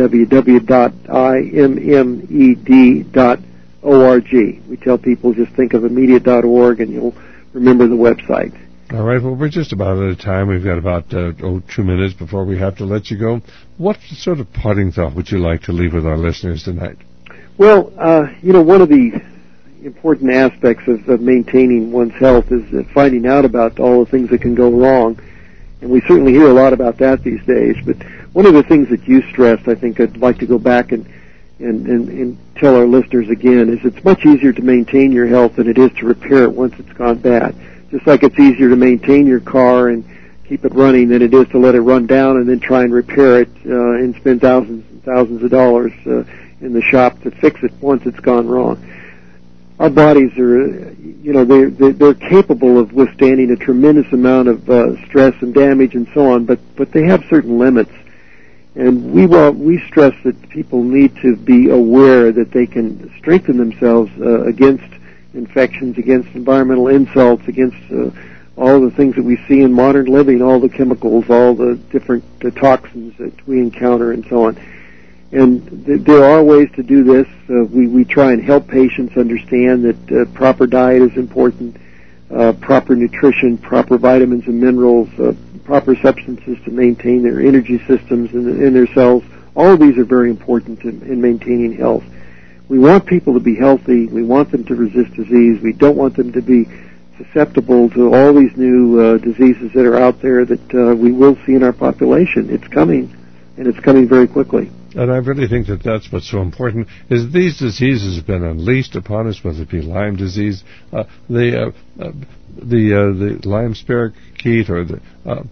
www.immed.org. We tell people just think of immediate.org and you'll remember the website. All right, well, we're just about out of time. We've got about 2 minutes before we have to let you go. What sort of parting thought would you like to leave with our listeners tonight? Well, one of the important aspects of maintaining one's health is finding out about all the things that can go wrong. And we certainly hear a lot about that these days. But one of the things that you stressed, I think I'd like to go back and tell our listeners again, is it's much easier to maintain your health than it is to repair it once it's gone bad. Just like it's easier to maintain your car and keep it running than it is to let it run down and then try and repair it and spend thousands and thousands of dollars in the shop to fix it once it's gone wrong. Our bodies are, they're capable of withstanding a tremendous amount of stress and damage and so on, but they have certain limits. And we stress that people need to be aware that they can strengthen themselves against infections, against environmental insults, against all the things that we see in modern living, all the chemicals, all the different toxins that we encounter and so on. And there are ways to do this. We try and help patients understand that proper diet is important, proper nutrition, proper vitamins and minerals, proper substances to maintain their energy systems in their cells. All of these are very important in maintaining health. We want people to be healthy. We want them to resist disease. We don't want them to be susceptible to all these new diseases that are out there that we will see in our population. It's coming, and it's coming very quickly. And I really think that that's what's so important, is these diseases have been unleashed upon us, whether it be Lyme disease, the Lyme spirochete, or the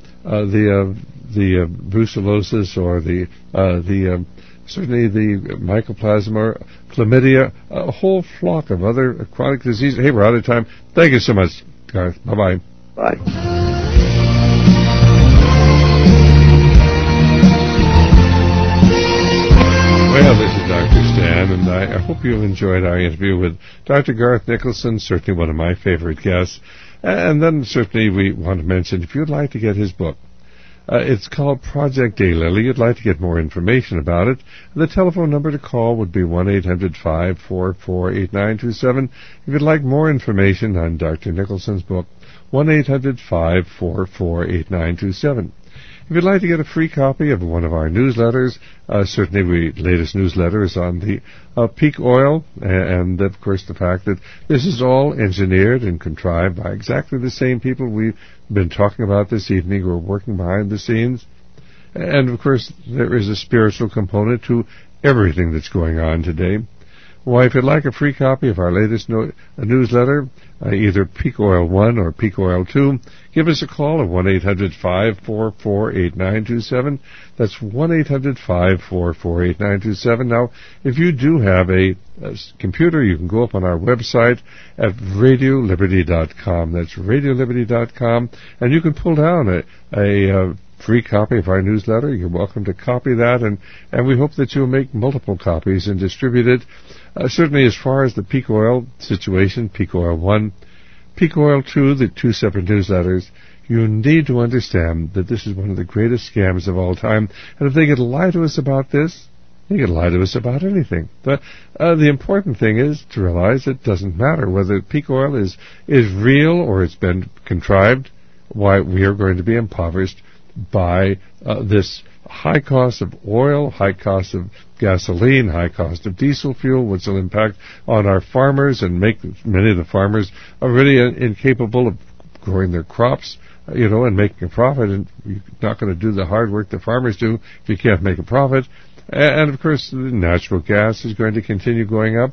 brucellosis, or certainly the mycoplasma, or chlamydia, a whole flock of other chronic diseases. Hey, we're out of time. Thank you so much, Garth. Bye-bye. Bye. Well, this is Dr. Stan, and I hope you enjoyed our interview with Dr. Garth Nicholson, certainly one of my favorite guests. And then certainly we want to mention, if you'd like to get his book, it's called Project Daylily. You'd like to get more information about it, the telephone number to call would be 1-800-544-8927. If you'd like more information on Dr. Nicholson's book, 1-800-544-8927. If you'd like to get a free copy of one of our newsletters, certainly the latest newsletter is on the peak oil, and of course the fact that this is all engineered and contrived by exactly the same people we've been talking about this evening who are working behind the scenes. And of course there is a spiritual component to everything that's going on today. Why, if you'd like a free copy of our latest newsletter, either Peak Oil 1 or Peak Oil 2, give us a call at 1-800-544-8927. That's 1-800-544-8927. Now, if you do have a computer, you can go up on our website at radioliberty.com. That's radioliberty.com, and you can pull down a free copy of our newsletter. You're welcome to copy that, and we hope that you'll make multiple copies and distribute it. Certainly as far as the Peak Oil situation, Peak Oil 1, Peak Oil 2, the two separate newsletters, you need to understand that this is one of the greatest scams of all time. And if they could lie to us about this, they could lie to us about anything. But the important thing is to realize it doesn't matter whether peak oil is real or it's been contrived. Why, we are going to be impoverished by this high cost of oil, high cost of gasoline, high cost of diesel fuel, which will impact on our farmers and make many of the farmers are really incapable of growing their crops, and making a profit. And you're not going to do the hard work the farmers do if you can't make a profit. And of course, the natural gas is going to continue going up.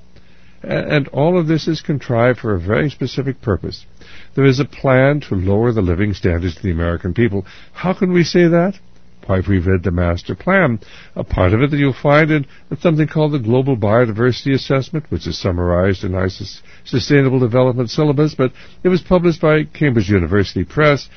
And all of this is contrived for a very specific purpose. There is a plan to lower the living standards of the American people. How can we say that? Why, if we've read the master plan, a part of it that you'll find in something called the Global Biodiversity Assessment, which is summarized in our Sustainable Development Syllabus, but it was published by Cambridge University Press.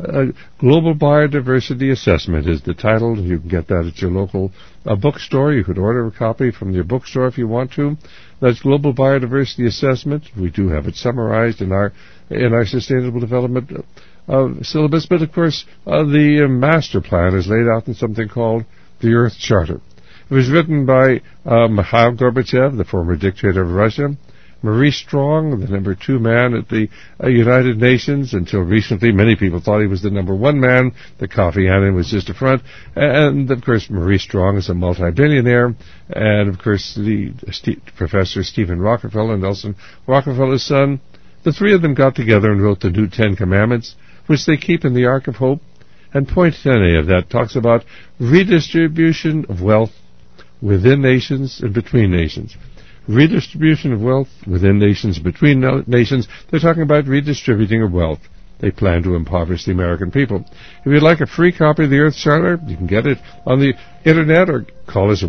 Global Biodiversity Assessment is the title. You can get that at your local bookstore. You could order a copy from your bookstore if you want to. That's Global Biodiversity Assessment. We do have it summarized in our Sustainable Development syllabus, but of course the master plan is laid out in something called the Earth Charter. It was written by Mikhail Gorbachev, the former dictator of Russia, Maurice Strong, the number 2 man at the United Nations. Until recently, many people thought he was the number 1 man. The Kofi Annan was just a front. And, of course, Maurice Strong is a multi-billionaire. And, of course, Professor Stephen Rockefeller, Nelson Rockefeller's son. The three of them got together and wrote the new 10 Commandments, which they keep in the Ark of Hope. And point 10a of that talks about redistribution of wealth within nations and between nations. Redistribution of wealth within nations, between nations. They're talking about redistributing of wealth. They plan to impoverish the American people. If you'd like a free copy of the Earth Charter, you can get it on the Internet or call us at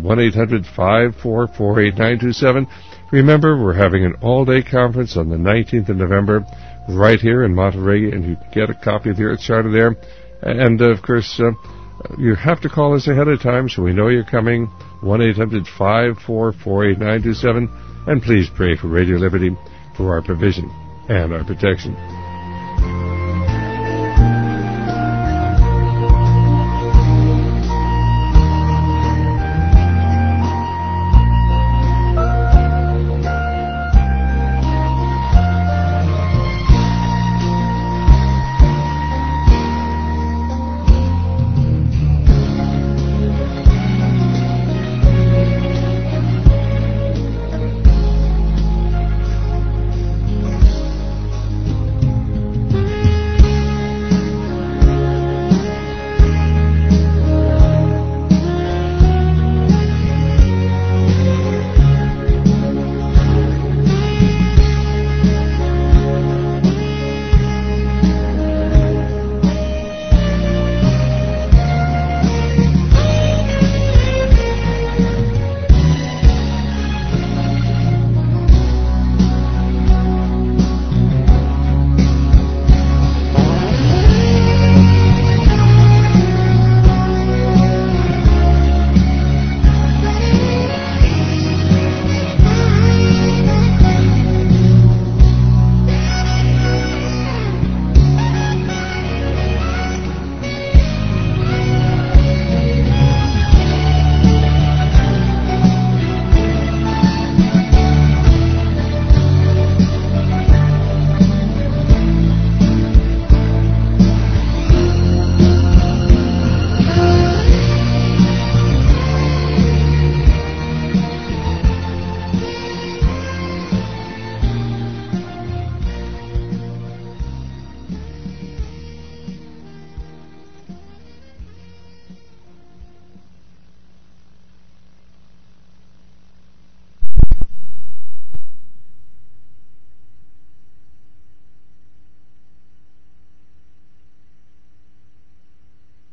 1-800-544-8927. Remember, we're having an all-day conference on the 19th of November right here in Monterey, and you can get a copy of the Earth Charter there. And, of course, you have to call us ahead of time so we know you're coming. 1-800-544-8927. And please pray for Radio Liberty for our provision and our protection.